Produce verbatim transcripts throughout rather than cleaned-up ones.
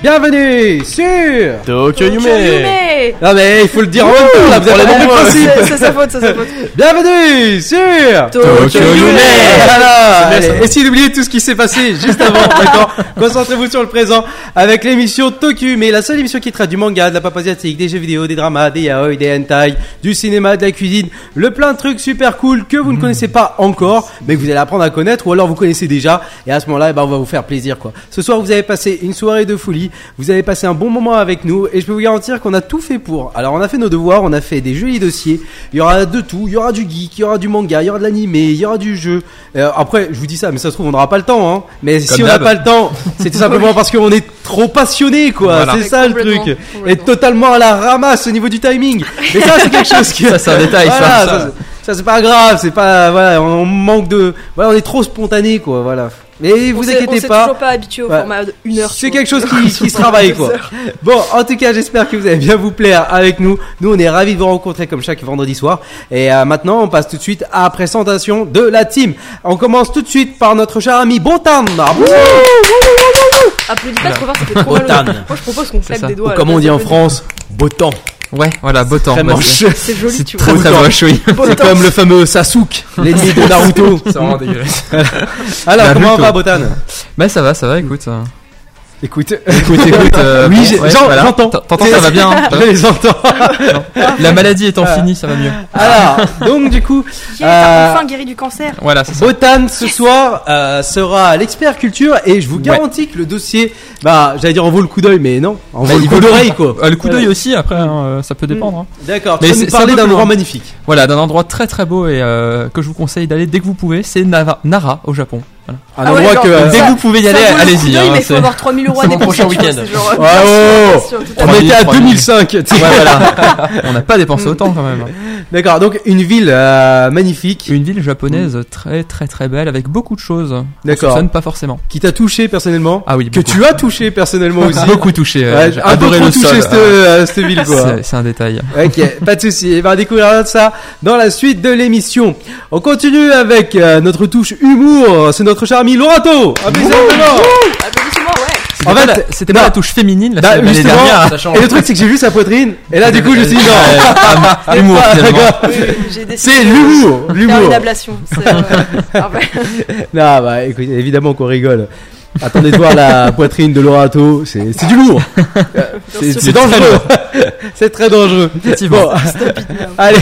Bienvenue sur Tokyo Yume. Non mais il faut le dire en même temps là, vous avez compris le principe. C'est sa faute, c'est sa faute. Bienvenue sur Tokyo Yume. Voilà. Essayez d'oublier tout ce qui s'est passé juste avant, d'accord. Concentrez-vous sur le présent avec l'émission Tokyo Yume, la seule émission qui traite du manga, de la pop asiatique, des jeux vidéo, des dramas, des yaoi, des hentai, du cinéma, de la cuisine, le plein de trucs super cool que vous ne connaissez pas encore, mais que vous allez apprendre à connaître ou alors vous connaissez déjà. Et à ce moment-là, eh ben, on va vous faire plaisir quoi. Ce soir, vous avez passé une soirée de folie. Vous avez passé un bon moment avec nous et je peux vous garantir qu'on a tout fait pour. Alors on a fait nos devoirs, on a fait des jolis dossiers. Il y aura de tout, il y aura du geek, il y aura du manga, il y aura de l'animé, il y aura du jeu. Euh, après, je vous dis ça, mais ça se trouve on n'aura pas le temps. Hein. Mais Comme si on n'a pas le temps, c'est tout simplement parce qu'on est trop passionné, quoi. Voilà. C'est ça le truc. Et totalement à la ramasse au niveau du timing. Mais ça c'est quelque chose qui. Ça c'est un détail. Voilà, ça. ça, ça, ça c'est pas grave, c'est pas voilà, on manque de, voilà, on est trop spontané, quoi. Voilà. Mais vous inquiétez on pas. On toujours pas habitué au ouais. format de une heure. C'est quelque chose qui, qui se travaille quoi. Bon, en tout cas, j'espère que vous allez bien vous plaire avec nous. Nous, on est ravis de vous rencontrer comme chaque vendredi soir. Et euh, maintenant, on passe tout de suite à la présentation de la team. On commence tout de suite par notre cher ami Botan. Applaudis pas trop fort, ça fait trop Botan. mal. Moi, je propose qu'on claque des doigts. Ou comme on dit en France, Botan. Ouais, voilà, Botan. Très moche. C'est joli, c'est tu très vois. très moche, oui. C'est comme le fameux Sasuke, l'ennemi de Naruto. C'est vraiment dégueulasse. Alors, Bah, comment plutôt. va Botan? Bah ça va, ça va, écoute. euh, Écoute, Écoute, écoute. euh, oui, bon, j'ai- ouais, j'en- voilà. j'entends. T'entends, ça va bien. Hein, je les entends. La maladie étant finie, ça va mieux. Alors, donc du coup, Qui est euh, enfin guéri du cancer. Voilà, c'est ça. Botan ce soir euh, sera l'expert culture et je vous garantis que le dossier, bah j'allais dire en vaut le coup d'œil, mais non, en Bah, vaut le il coup vaut le- d'oreille quoi. Euh, le coup d'œil aussi, après, hein, euh, ça peut dépendre. hein. D'accord. Mais Tu vas c'est- nous c'est parler un peu d'un plus endroit loin. magnifique. Voilà, d'un endroit très très beau et euh, que je vous conseille d'aller dès que vous pouvez, c'est Nara, Nara au Japon. Voilà. Un Ah ouais, endroit genre, que. ça- euh, Dès que vous pouvez y aller, Ça vaut le coup allez-y. d'œil, hein, mais il faut c'est- avoir trois mille euros à c'est mon dépenser. prochain tu vois, week-end. c'est genre, Oh, bien sûr, oh, bien sûr, tout à on fait. était à trois deux mille. mille cinq. tu sais. Ouais, voilà. On n'a pas dépensé autant quand même. D'accord. Donc une ville euh, magnifique Une ville japonaise très très très belle avec beaucoup de choses. On D'accord. soupçonne pas forcément. qui t'a touché personnellement. Ah oui, Que beaucoup. tu as touché personnellement aussi. Beaucoup touché. euh, Ouais, j'ai un peu adoré trop le touché sol. cette, euh, cette ville quoi. C'est, c'est un détail. Ok, pas de souci. Et ben, on découvrira ça dans la suite de l'émission. On continue avec euh, notre touche humour. C'est notre cher ami Lorato. Applaudissements. Applaudissements, ouais. C'était En pas fait, la, c'était non. pas la touche féminine la Bah, l'année justement, dernière. et le truc c'est que j'ai vu sa poitrine et là du coup je me suis dit non, Ah, l'humour pas- finalement. Oui, oui, j'ai décidé c'est de l'humour, faire l'humour. une ablation. C'est, euh, parfait. Non bah écoute, évidemment qu'on rigole. Attendez de voir la poitrine de Lorato, c'est c'est du lourd. Euh, C'est sûr. c'est dangereux. C'est très dangereux. Effectivement. Bon, allez.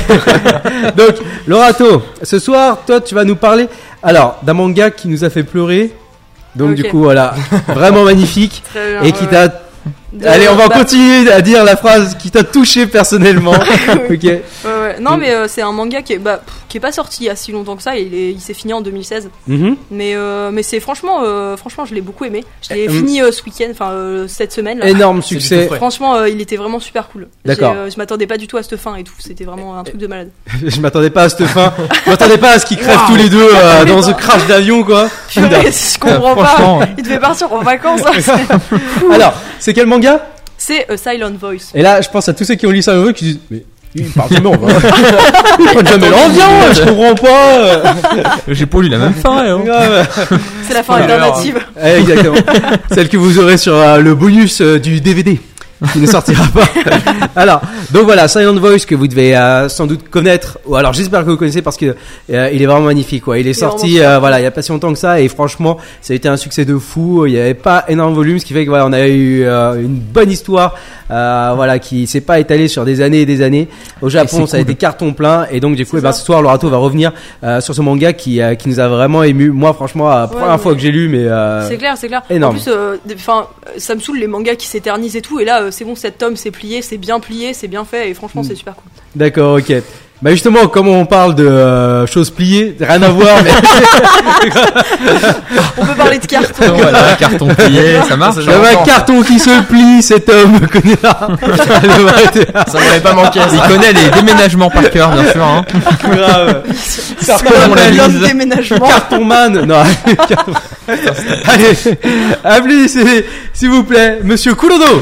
Donc Lorato, ce soir toi tu vas nous parler alors d'un manga qui nous a fait pleurer. Donc Ok. du coup voilà, vraiment magnifique Très bien, et qui ouais, t'a ouais. De- Allez, on va bah, continuer à dire la phrase qui t'a touché personnellement. Ok. Ouais, ouais. Non, mais euh, c'est un manga qui est, bah, pff, qui est pas sorti il y a si longtemps que ça. Il, est, il s'est fini en deux mille seize. Mhm. Mais, euh, mais c'est franchement, euh, franchement, je l'ai beaucoup aimé. Je l'ai Euh, fini euh, ce week-end, enfin euh, cette semaine. Là. Énorme C'est du succès. tout frais. Franchement, euh, il était vraiment super cool. D'accord. J'ai, euh, je m'attendais pas du tout à cette fin et tout. C'était vraiment un truc de malade. Je m'attendais pas à cette fin. Je m'attendais pas à ce qu'ils crèvent tous les deux euh, dans ce crash d'avion quoi. Purée, je comprends pas. franchement. Il devait partir en vacances. hein. C'est- Alors, c'est quel manga? C'est A Silent Voice. Et là, je pense à tous ceux qui ont lu ça le qui disent mais il parle jamais en va. Ils prennent jamais l'ambiance, je comprends pas. J'ai pas lu la même fin. hein. Ouais, C'est la fin Spoiler. alternative. ouais, exactement. Celle que vous aurez sur euh, le bonus euh, du D V D. Qui ne sortira pas. Alors, donc voilà, Silent Voice que vous devez euh, sans doute connaître, ou alors j'espère que vous connaissez parce que euh, il est vraiment magnifique. Quoi. Il est est sorti, vraiment euh, voilà, il y a pas si longtemps que ça, et franchement, ça a été un succès de fou. Il y avait pas énorme volume, ce qui fait que voilà, on a eu euh, une bonne histoire, euh, voilà, qui s'est pas étalée sur des années et des années. Au Japon, c'est ça a cool. été carton plein, et donc du coup, C'est eh ben, ça. ce soir, Lorato va revenir euh, sur ce manga qui, euh, qui nous a vraiment ému. Moi, franchement, la première ouais. fois que j'ai lu, mais euh, C'est clair, c'est clair. énorme. En plus, euh, des- enfin, ça me saoule les mangas qui s'éternisent et tout. Et là, euh, c'est bon, cet tome c'est plié, c'est bien plié, c'est bien fait. Et franchement, c'est super cool. D'accord, ok. Bah justement, comme on parle de euh, choses pliées, rien à voir, mais On peut parler de carton. Voilà, carton plié, ça marche. il y avait un carton qui se plie, cet homme connaît là. Elle va arrêter là. Ça m'avait pas manqué. Il connaît les déménagements par cœur, bien sûr. Hein. Grave. On la L'homme lise. déménagement. Carton man. Non. Carton. Allez, applaudissez, s'il vous plaît, Monsieur Kurodo.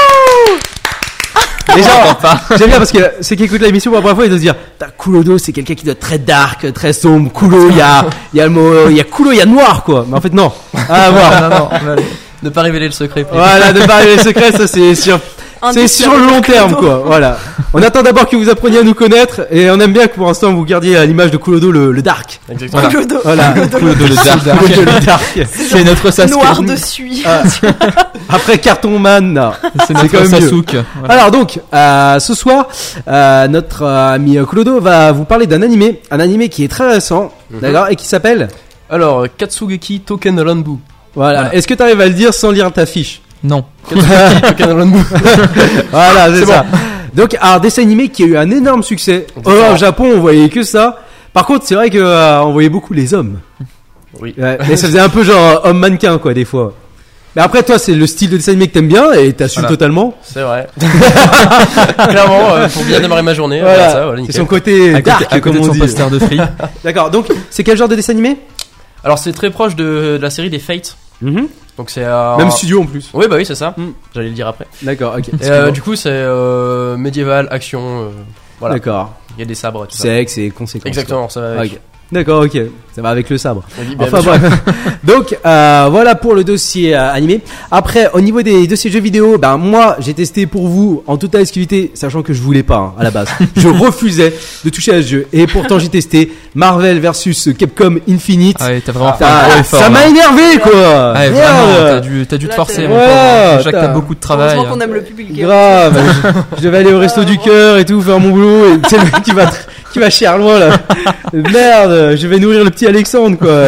Déjà, j'aime bien parce que ceux qui écoutent l'émission pour la première fois, ils doivent se dire, Putain, Kurodo, c'est quelqu'un qui doit être très dark, très sombre. Kulo, il y a, il y a le mot, il y a Kulo, il y a noir, quoi. Mais en fait, non. Ah, à voir. Non, non, non. Ne pas révéler le secret. Voilà, ne pas révéler le secret, ça c'est sur, c'est sur le long terme, quoi. Voilà. On attend d'abord que vous appreniez à nous connaître et on aime bien que pour l'instant vous gardiez à l'image de Kurodo le, le dark. Exactement. Voilà. Clodo. Voilà. Kurodo le dark. Kurodo le dark. C'est notre Sasuke. Noir de suie. Ah. Après Carton Man, non. C'est notre quand même mieux. Sasuke. Voilà. Alors donc, euh, ce soir, euh, notre euh, ami Kurodo va vous parler d'un animé, un animé qui est très récent, Mhm. d'accord, et qui s'appelle. Alors, Katsugeki Token Ranbu. Voilà. Voilà. Est-ce que tu arrives à le dire sans lire ta fiche? Non. Katsugeki Token Ranbu. Voilà, c'est C'est ça. Donc, un dessin animé qui a eu un énorme succès. Oh, ça. au Japon, on voyait que ça. Par contre, c'est vrai que euh, on voyait beaucoup les hommes. Oui. Ouais, mais ça faisait un peu genre homme mannequin, quoi, des fois. Mais après, toi, c'est le style de dessin animé que t'aimes bien et t'assumes Voilà. totalement. C'est vrai. Clairement, euh, pour bien démarrer ma journée. Voilà. Voilà, ça, voilà, C'est nickel. son côté À dark, côté, à côté comme de on son dit. poster de Free. D'accord. Donc, c'est quel genre de dessin animé? Alors, c'est très proche de, de la série des Fates. Donc, c'est. Euh, Même studio en plus. Oui, bah oui, c'est ça. Mm. J'allais le dire après. D'accord, ok. Et, euh, du coup, c'est euh, médiéval, action. euh, voilà. D'accord. Il y a des sabres et tout ça. Sexe et conséquences. Exactement, ça va quoi. avec. Ok. D'accord, ok. Ça va avec le sabre. Oui, bien Enfin sûr. bref. Donc euh, voilà pour le dossier euh, animé. Après, au niveau des dossiers jeux vidéo, ben moi j'ai testé pour vous en toute exclusivité, sachant que je voulais pas hein, à la base. Je refusais de toucher à ce jeu et pourtant j'ai testé Marvel versus Capcom Infinite. Ah ouais, t'as vraiment fait Ça- un gros effort. ça là. m'a énervé quoi. Ah ouais, Merde. vraiment, t'as dû, t'as dû te Là, forcer, t'as- mon Ouais, pauvre. Déjà que t'as- t'as beaucoup de travail. Heureusement qu'on aime le public. hein. Grave. je, je devais aller au resto du cœur et tout, faire mon boulot et c'est le mec qui va tr- qui va chier loin là. Merde, je vais nourrir le petit Alexandre quoi.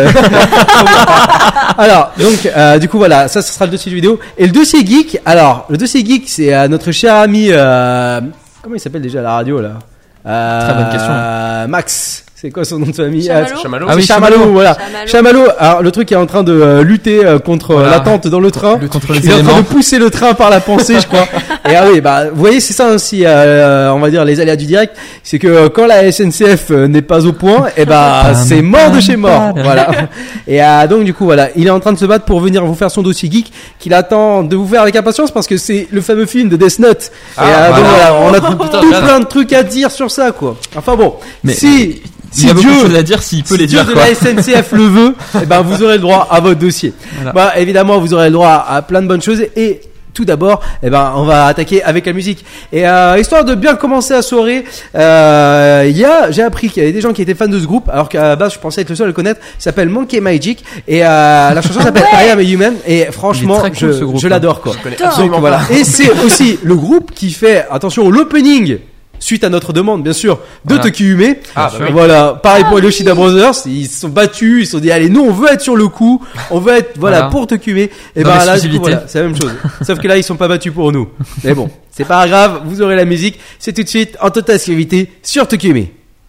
Alors, donc euh, du coup voilà, ça ce sera le dossier du vidéo et le dossier geek. Alors, le dossier geek, c'est euh, notre cher ami euh, comment il s'appelle déjà à la radio là euh, Très bonne question. euh, Max. C'est quoi son nom de famille? Chamallow. Chamallow. Ah oui, C'est Chamallow, voilà. Chamallow. Chamallow, alors le truc qui est en train de euh, lutter euh, contre euh, Voilà. l'attente dans le train. Le contre les Il est en train éléments. de pousser le train par la pensée, je crois. Et ah oui, bah vous voyez, c'est ça aussi, euh, on va dire les aléas du direct, c'est que euh, quand la S N C F euh, n'est pas au point, et bah c'est mort de chez mort, voilà. Et euh, donc du coup voilà, il est en train de se battre pour venir vous faire son dossier geek, qu'il attend de vous faire avec impatience parce que c'est le fameux film de Death Note. Ah, et euh, donc voilà. voilà, on a Putain, tout merde. plein de trucs à dire sur ça, quoi. Enfin bon, Mais- si Il y a si beaucoup de Dieu choses à dire s'il peut si les Dieu dire, de quoi. la S N C F le veut, eh ben vous aurez le droit à votre dossier. Voilà. Bah évidemment vous aurez le droit à plein de bonnes choses et tout d'abord, eh ben on va attaquer avec la musique. Et euh, histoire de bien commencer la soirée, euh, il y a, j'ai appris qu'il y avait des gens qui étaient fans de ce groupe, alors qu'à la base je pensais être le seul à le connaître. Il s'appelle Monkey Magic et euh, la chanson s'appelle I Am a Human. Et franchement, Il est très cool, je, ce groupe, je hein. l'adore quoi. Je connais Putain. absolument Donc voilà. pas. Et c'est aussi le groupe qui fait, attention, l'opening. Suite à notre demande, bien sûr, de Voilà. Tokyo Yume. Ah, bah oui. Voilà. Pareil Ah pour les oui. Yoshida Brothers. Ils se sont battus. Ils se sont dit, allez, nous, on veut être sur le coup. On veut être, voilà, Voilà. pour Tokyo Yume. Et Dans ben là, du coup, l'exclusivité. voilà, c'est la même chose. Sauf que là, ils sont pas battus pour nous. Mais bon, c'est pas grave. Vous aurez la musique. C'est tout de suite en totale exclusivité sur Tokyo Yume. I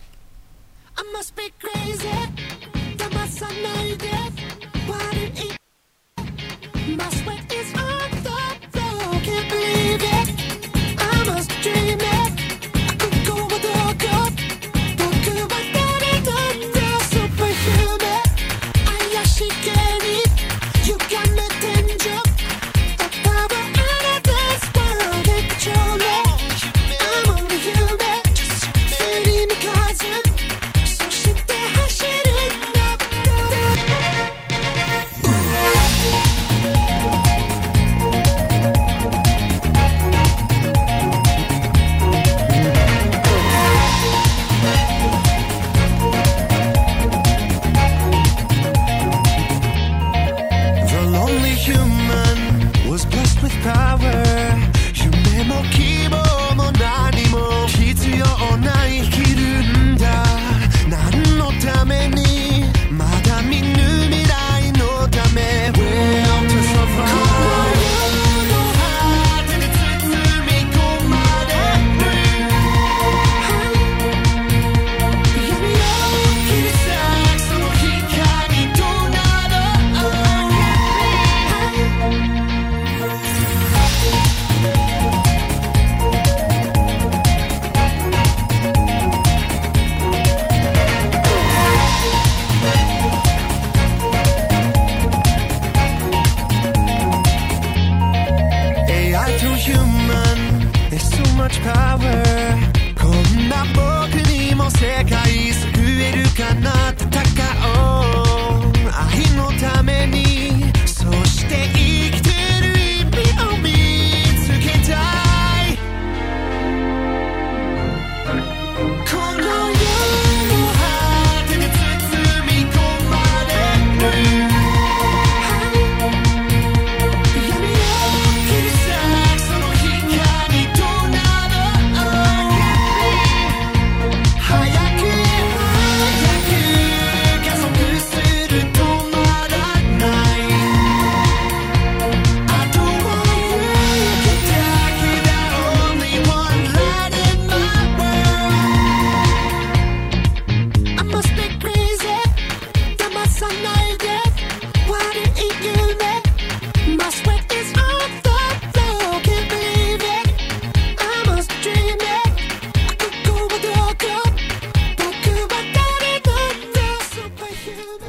must be crazy. That must I know that. What it is. My sweat is on the floor. Can't believe it. I must dream it. I could go with the cup. But could have done it under superhuman. I ashikari. You got me danger. The power out of this world. They control me. I'm only human. Feeling the cousin. So shit that I shouldn't have The lonely human was blessed with power. 夢も希望も何も必要ない生きるんだ。何のためにまだ見ぬ未来のため Will to survive 果てに包み込まれる闇を切り裂くその光となろうエーアイ to human There's so much power こんな僕にも世界救えるかな戦おう愛のためにそして生きて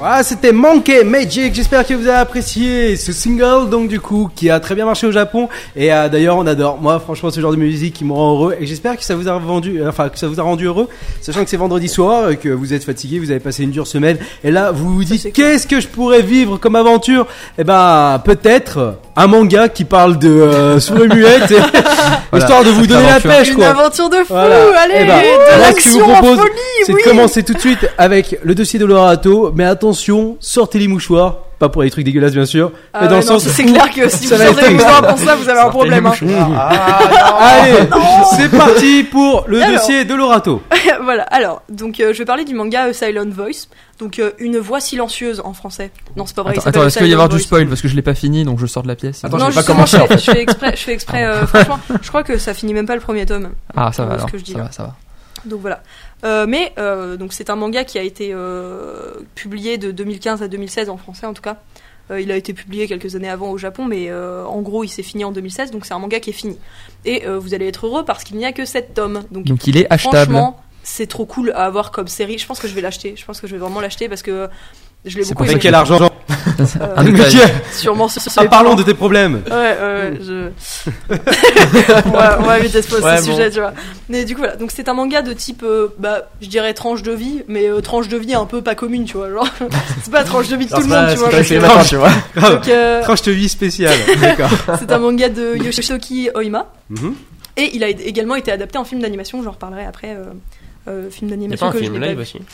Voilà, c'était Monkey Magic. J'espère que vous avez apprécié ce single, donc du coup, qui a très bien marché au Japon. Et euh, d'ailleurs, on adore. Moi, franchement, ce genre de musique qui me rend heureux. Et j'espère que ça vous a vendu, euh, enfin, que ça vous a rendu heureux, sachant que c'est vendredi soir, euh, que vous êtes fatigué, vous avez passé une dure semaine. Et là, vous vous dites, qu'est-ce que je pourrais vivre comme aventure? Eh ben, peut-être un manga qui parle de euh, souris muettes, et... Voilà, histoire de vous donner aventure. la pêche, Une quoi. aventure de fou, Voilà. allez, Eh ben, de moi, ce que je vous l'action en propose, folie, c'est oui. de commencer tout de suite avec le dossier de Lorato. Mais attention, sortez les mouchoirs. Pas pour les trucs dégueulasses, bien sûr. Ah mais dans ouais, le non, sens. c'est où clair que si ça vous va sortez être les mouchoirs pour ça, vous avez un problème. Hein. Allez, c'est parti pour le Alors. dossier de Lorato. Voilà, alors, donc euh, je vais parler du manga A Silent Voice, donc euh, une voix silencieuse en français. Non, c'est pas vrai. il Attends, s'appelle attends, A est-ce qu'il va y Silent avoir du Voice. spoil parce que je l'ai pas fini donc je sors de la pièce. Attends, Non, j'ai pas justement, je commencé, fais, je fais exprès, je fais exprès euh, franchement, je crois que ça finit même pas le premier tome. Ah ça va ce alors. que je dis Ça là. va, ça va. Donc voilà. Euh, mais euh, donc c'est un manga qui a été euh, publié de deux mille quinze à deux mille seize en français en tout cas. Euh, il a été publié quelques années avant au Japon, mais euh, en gros il s'est fini en deux mille seize, donc c'est un manga qui est fini. Et euh, vous allez être heureux parce qu'il n'y a que sept tomes. Donc, Donc il est achetable. franchement, c'est trop cool à avoir comme série. Je pense que je vais l'acheter. Je pense que je vais vraiment l'acheter parce que je l'ai C'est beaucoup pour ça aimé. Avec quel argent? Euh, Un détail. Sûrement sur, sur Ah, les parlons parents. de tes problèmes. Ouais, ouais, ouais, je. on, va, on va éviter ce, ce Ouais, sujet, bon. tu vois. Mais du coup, voilà. Donc, c'est un manga de type, euh, bah, je dirais tranche de vie, mais euh, tranche de vie un peu pas commune, tu vois. Genre, c'est pas tranche de vie de tout le monde, tu vois. parce que- matin, tu vois. Donc, euh, Tranche de vie spéciale. D'accord. c'est un manga de Yoshiaki Oima. Mhm. Et il a également été adapté en film d'animation, j'en reparlerai après. Euh, euh, film Il n'y a d'animation pas un que je film n'ai pas live vu. aussi.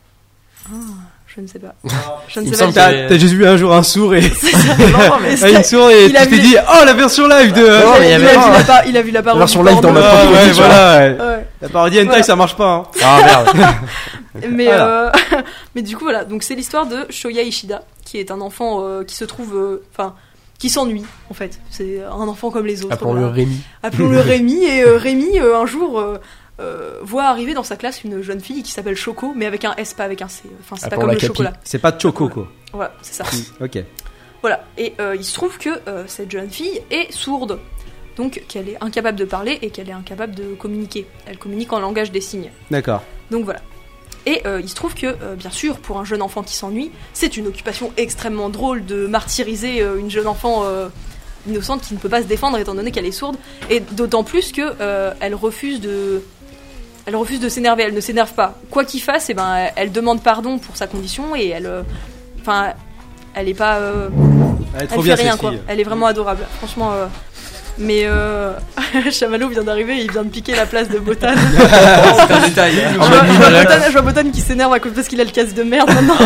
Je ne sais pas. Je ne Il me sais pas. semble du T'as que- t'as juste vu un jour un sourd et. tout. Non, mais Ah, c'est- une sourde et il tu a t'es vu- dit, oh, la version live de. il, Non, a, mais il y il avait a vu pas- la par- il a vu la parodie. version du live dans porno. ma Ah, propre ouais, vie, tu vois. voilà, ouais. Ouais. La parodie hentai, Voilà. ça marche pas, hein. Ah merde. Mais, Voilà. euh, mais du coup, voilà. Donc, c'est l'histoire de Shoya Ishida, qui est un enfant euh, qui se trouve. euh, Enfin. qui s'ennuie, en fait. C'est un enfant comme les autres. Appelons-le voilà. Rémi. Appelons-le Rémi. Et euh, Rémi, euh, un jour, euh, euh, voit arriver dans sa classe une jeune fille qui s'appelle Choco, mais avec un S, pas avec un C. Enfin, c'est pas comme Appelons-la le Capi. chocolat. C'est pas Choco, quoi. Voilà, c'est ça. Ok. Voilà. Et euh, il se trouve que euh, cette jeune fille est sourde. Donc, qu'elle est incapable de parler et qu'elle est incapable de communiquer. Elle communique en langage des signes. D'accord. Donc voilà. Et euh, il se trouve que, euh, bien sûr, pour un jeune enfant qui s'ennuie, c'est une occupation extrêmement drôle de martyriser euh, une jeune enfant euh, innocente qui ne peut pas se défendre étant donné qu'elle est sourde. Et d'autant plus que euh, elle refuse de, elle refuse de s'énerver. Elle ne s'énerve pas. Quoi qu'il fasse, eh ben, elle, elle demande pardon pour sa condition et elle, euh, enfin, elle est pas, euh, Elle est elle trop fait bien, rien cette quoi. fille. Elle est vraiment adorable. Franchement. Euh, mais euh... Chamallow vient d'arriver, il vient de piquer la place de Botan. C'est un détail. Je vois, je vois Botan, je vois Botan qui s'énerve à cause parce qu'il a le casque de merde maintenant.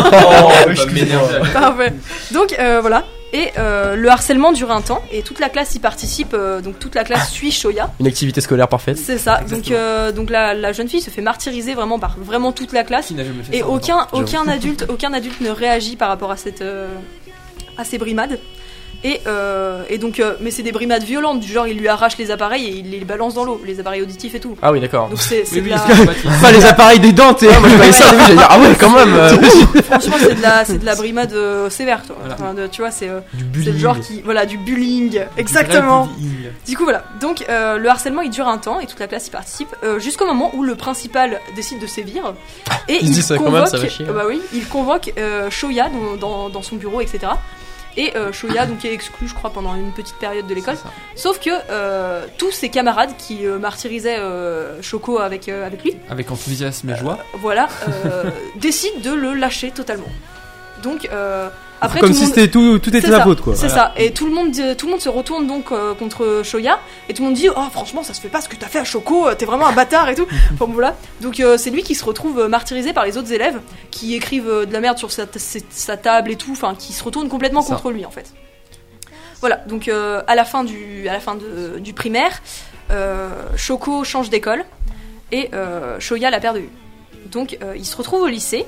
Parfait. Donc euh, voilà. Et euh, le harcèlement dure un temps et toute la classe y participe. euh, donc toute la classe suit Shoya. Une activité scolaire parfaite. C'est ça. Donc euh, donc la, la jeune fille se fait martyriser vraiment par vraiment toute la classe. Qui n'a jamais fait Et ça, aucun aucun adulte aucun adulte ne réagit par rapport à cette euh, à ces brimades. Et, euh, et donc, euh, mais c'est des brimades violentes, du genre il lui arrache les appareils et il les balance dans l'eau, les appareils auditifs et tout. Ah oui, d'accord. Donc c'est c'est Oui, de oui, la... c'est Pas les appareils des dents, t'es. Moi je voyais ça au début, j'allais dire ah ouais quand même. euh, ouh. Franchement, c'est de la, c'est de la brimade euh, sévère, toi. Voilà. Enfin, de- tu vois, c'est, euh, Du c'est le bullying. genre qui, voilà, du bullying, exactement. Du coup, voilà. Donc, euh, le harcèlement, il dure un temps et toute la classe y participe euh, jusqu'au moment où le principal décide de sévir et Il se dit ça quand convoque, même, ça va chier. euh, bah oui, il convoque euh, Shoya dans, dans, dans son bureau, et cetera. Et euh, Shoya donc est exclu, je crois, pendant une petite période de l'école. Sauf que euh, tous ses camarades qui euh, martyrisaient euh, Choco avec euh, avec lui, Avec enthousiasme et joie. voilà, euh, décident de le lâcher totalement. Donc euh, après Comme tout le si monde... c'était tout, tout était C'est sa ça, faute, quoi. C'est Voilà. ça. Et tout le monde, dit- tout le monde se retourne donc euh, contre Shoya et tout le monde dit oh franchement ça se fait pas ce que t'as fait à Choco, euh, t'es vraiment un bâtard et tout. Enfin bon, voilà. Donc euh, c'est lui qui se retrouve euh, martyrisé par les autres élèves qui écrivent euh, de la merde sur sa, sa- sa table et tout, enfin qui se retournent complètement Ça. contre lui en fait. Voilà. Donc euh, à la fin du, à la fin de- du primaire, euh, Choco change d'école et euh, Shoya l'a perdu. Donc euh, il se retrouve au lycée.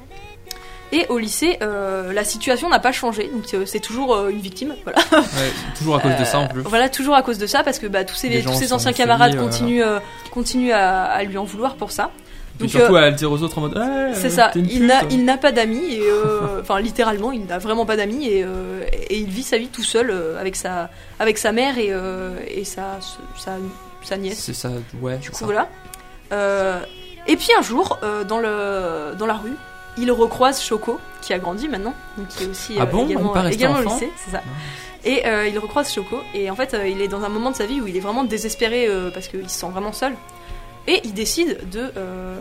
Et au lycée, euh, la situation n'a pas changé, donc euh, c'est toujours euh, une victime, voilà. Ouais, toujours à cause de ça en Euh, plus. Voilà, toujours à cause de ça, parce que bah, tous ses, Les tous gens ses sont anciens soumis, camarades euh, continuent, euh, continuent à, à lui en vouloir pour ça. Puis Donc, surtout euh, à le dire aux autres en mode ouais, c'est euh, ça, t'es une il n'a, pute. il n'a pas d'amis, et euh, enfin littéralement, il n'a vraiment pas d'amis, et, euh, et il vit sa vie tout seul euh, avec, sa, avec sa mère et, euh, et sa, sa, sa nièce. C'est ça, ouais, Du c'est coup, ça. voilà. Euh, et puis un jour, euh, dans, le, dans la rue, il recroise Shoko, qui a grandi maintenant, donc qui est aussi Ah euh, bon, on également, peut rester également au enfant lycée, c'est ça. Et euh, il recroise Shoko, et en fait, euh, il est dans un moment de sa vie où il est vraiment désespéré euh, parce qu'il se sent vraiment seul. Et il décide de. Euh,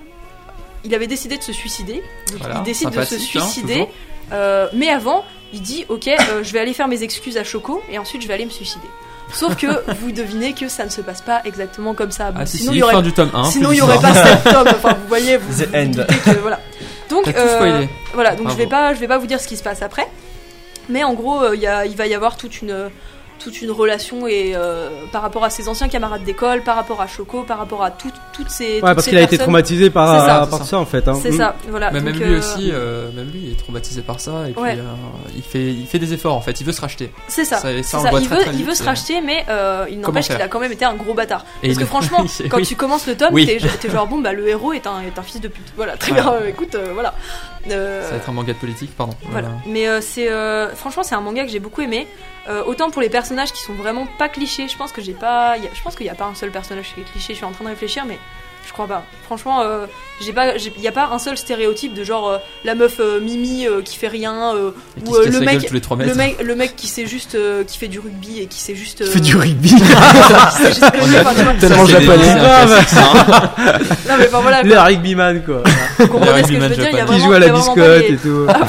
il avait décidé de se suicider. Donc Voilà, il décide de se sympathique, hein, suicider. toujours. euh, mais avant, il dit ok, euh, je vais aller faire mes excuses à Shoko et ensuite je vais aller me suicider. Sauf que vous devinez que ça ne se passe pas exactement comme ça. Bon, Ah si, sinon, si, il y aurait, fin du tome un. sinon plus il y aurait d'histoire. pas sept tomes. Enfin, vous voyez, vous, The vous end. doutez que voilà. Donc, T'as tout spoilé. voilà. Donc je vais Bravo. pas, je vais pas vous dire ce qui se passe après. Mais en gros, euh, il y a, il va y avoir toute une toute une relation et euh, par rapport à ses anciens camarades d'école, par rapport à Shoko, par rapport à tout- toutes ces Ouais, toutes parce ces qu'il a été personnes. traumatisé par, C'est ça, euh, c'est par ça. ça en fait. Hein. C'est Mm. ça, voilà. Mais même Donc, lui euh, aussi, euh, même lui, il est traumatisé par ça et puis Ouais. euh, il fait, il fait des efforts en fait. Il veut se racheter. C'est ça. Ça, ça, c'est on ça. voit Il très, veut, très il vite, veut se c'est- racheter, mais euh, il n'empêche faire qu'il a quand même été un gros bâtard. Et Parce il- que franchement, c'est- quand oui. tu commences le tome, Oui. t'es, t'es genre bon bah le héros est un, est un fils de pute. Voilà, très Voilà. bien. euh, écoute, euh, voilà. Euh, Ça va être un manga de politique, pardon. Voilà. Mais euh, c'est euh, franchement c'est un manga que j'ai beaucoup aimé. Euh, autant pour les personnages qui sont vraiment pas clichés. Je pense que j'ai pas, y a- je pense qu'il y a pas un seul personnage qui est cliché. Je suis en train de réfléchir, mais je crois pas. Franchement, euh, j'ai pas, j'ai- y a pas un seul stéréotype de genre euh, la meuf euh, Mimi euh, qui fait rien euh, Et qui ou se euh, casse le la gueule mec, tous les trois mètres. le mec, le mec qui sait juste, euh, qui fait du rugby et qui sait juste. euh, Il fait du rugby. qui sait juste gagner, enfin, tu vois. Tellement Ça, c'est japonais. des- c'est un Grave. classique, ça, hein. Non mais enfin voilà. Le rugbyman quoi. Vous comprenez Le ce que je veux rugbyman dire. Il y a japonais. vraiment, Qui joue à il y la a vraiment pas biscotte les- et tout. Ah,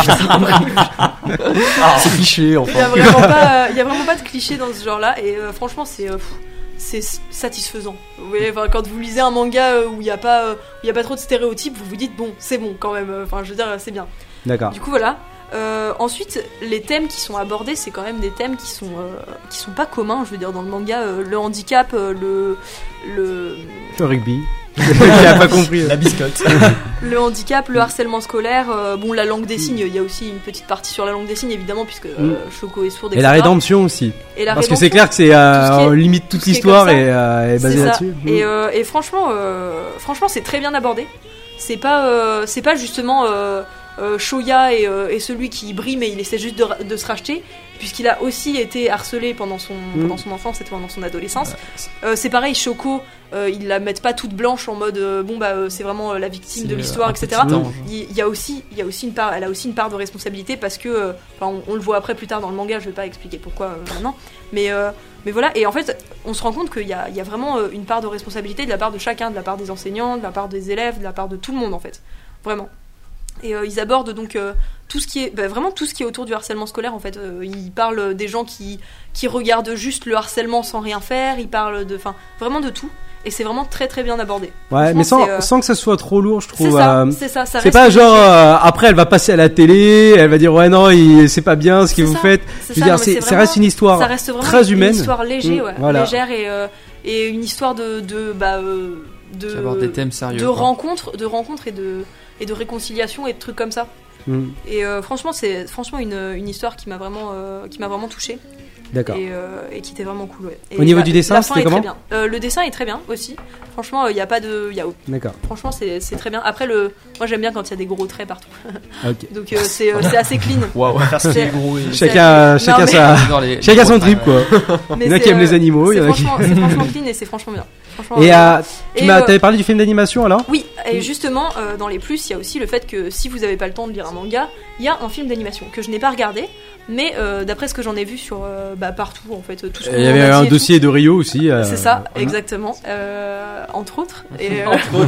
putain, C'est cliché Il y a enfin. vraiment pas, il y a vraiment pas de cliché dans ce genre-là et euh, franchement c'est, euh, pff, c'est satisfaisant. Vous voyez, enfin, quand vous lisez un manga euh, où il y a pas, euh, où il y a pas trop de stéréotypes, vous vous dites bon, c'est bon quand même. Enfin, je veux dire, c'est bien. D'accord. Du coup voilà. Euh, ensuite, les thèmes qui sont abordés, c'est quand même des thèmes qui sont, euh, qui sont pas communs. Je veux dire, dans le manga, euh, le handicap, euh, le, le, Le rugby. Il a pas compris. La biscotte. le handicap, le harcèlement scolaire. euh, bon, la langue des signes. Il y a aussi une petite partie sur la langue des signes, évidemment, puisque euh, Shoko est sourde. Et la et cetera. rédemption aussi. Et la Parce que rédemption. c'est clair que c'est euh, tout ce qui est- on limite toute tout ce qui est l'histoire comme ça. est, euh, est basée C'est ça. là-dessus. Et, euh, et franchement, euh, franchement, c'est très bien abordé. C'est pas, euh, c'est pas justement euh, euh, Shoya et, euh, et celui qui brille, mais il essaie juste de, ra- de se racheter, puisqu'il a aussi été harcelé pendant son, Mm. pendant son enfance et pendant son adolescence. Euh, c'est pareil, Shoko, euh, ils la mettent pas toute blanche en mode euh, bon bah euh, c'est vraiment euh, la victime C'est, de euh, l'histoire, un et cetera. petit ange. Il il y a aussi, il y a aussi une part, elle a aussi une part de responsabilité parce que, euh, enfin, on, on le voit après plus tard dans le manga. Je vais pas expliquer pourquoi euh, maintenant, mais euh, mais voilà. Et en fait, on se rend compte qu'il y a, il y a vraiment euh, une part de responsabilité de la part de chacun, de la part des enseignants, de la part des élèves, de la part de tout le monde en fait, vraiment. Et euh, ils abordent donc euh, tout ce qui est, bah, vraiment tout ce qui est autour du harcèlement scolaire en fait. Euh, ils parlent des gens qui qui regardent juste le harcèlement sans rien faire. Ils parlent de, enfin, vraiment de tout. Et c'est vraiment très très bien abordé. Ouais, mais Franchement, sans, c'est, euh, sans que ça soit trop lourd, je C'est trouve. ça, euh, c'est ça, ça C'est reste pas genre léger. euh, après elle va passer à la télé, elle va dire ouais non il- c'est pas bien ce que C'est vous ça, faites. c'est Je veux ça, dire non, mais c'est c'est ça vraiment- reste une histoire Ça reste vraiment très une humaine. histoire légère, Mm, ouais, voilà. légère et, euh, et une histoire de, de, bah, euh, de, Qui aborde des thèmes sérieux, de quoi. rencontres, de rencontres et de, et de réconciliation et de trucs comme ça. Mm, Et euh, franchement, c'est franchement une, une histoire qui m'a vraiment, euh, qui m'a vraiment touchée D'accord. et, euh, et qui était vraiment cool. Ouais. Et Au niveau la- du dessin, la fin c'était est très comment bien. Euh, Le dessin est très bien aussi. Franchement, il y a pas de, y a, D'accord. franchement, c'est c'est très bien. Après le, moi j'aime bien quand il y a des gros traits partout. Ok. Donc euh, c'est euh, c'est assez clean. Waouh, faire ce qui C'est- est gros et. c'est- Chacun Non, chacun mais- sa J'adore les- les chacun son gros trip traits, quoi. Mais Il y en a c'est, qui aiment euh, les animaux, il y c'est en a qui- franchement, c'est franchement clean et c'est franchement bien. Franchement, Et euh, euh, tu et, m'as euh, t'avais parlé du film d'animation alors Oui, et justement, euh, dans les plus, il y a aussi le fait que si vous n'avez pas le temps de lire un manga, il y a un film d'animation que je n'ai pas regardé, mais euh, d'après ce que j'en ai vu sur euh, bah, partout, en fait, tout ce qu'on Il y avait m'a dit un et dossier de Rio aussi. euh, tout. C'est ça, voilà. exactement, euh, entre autres. Et, euh,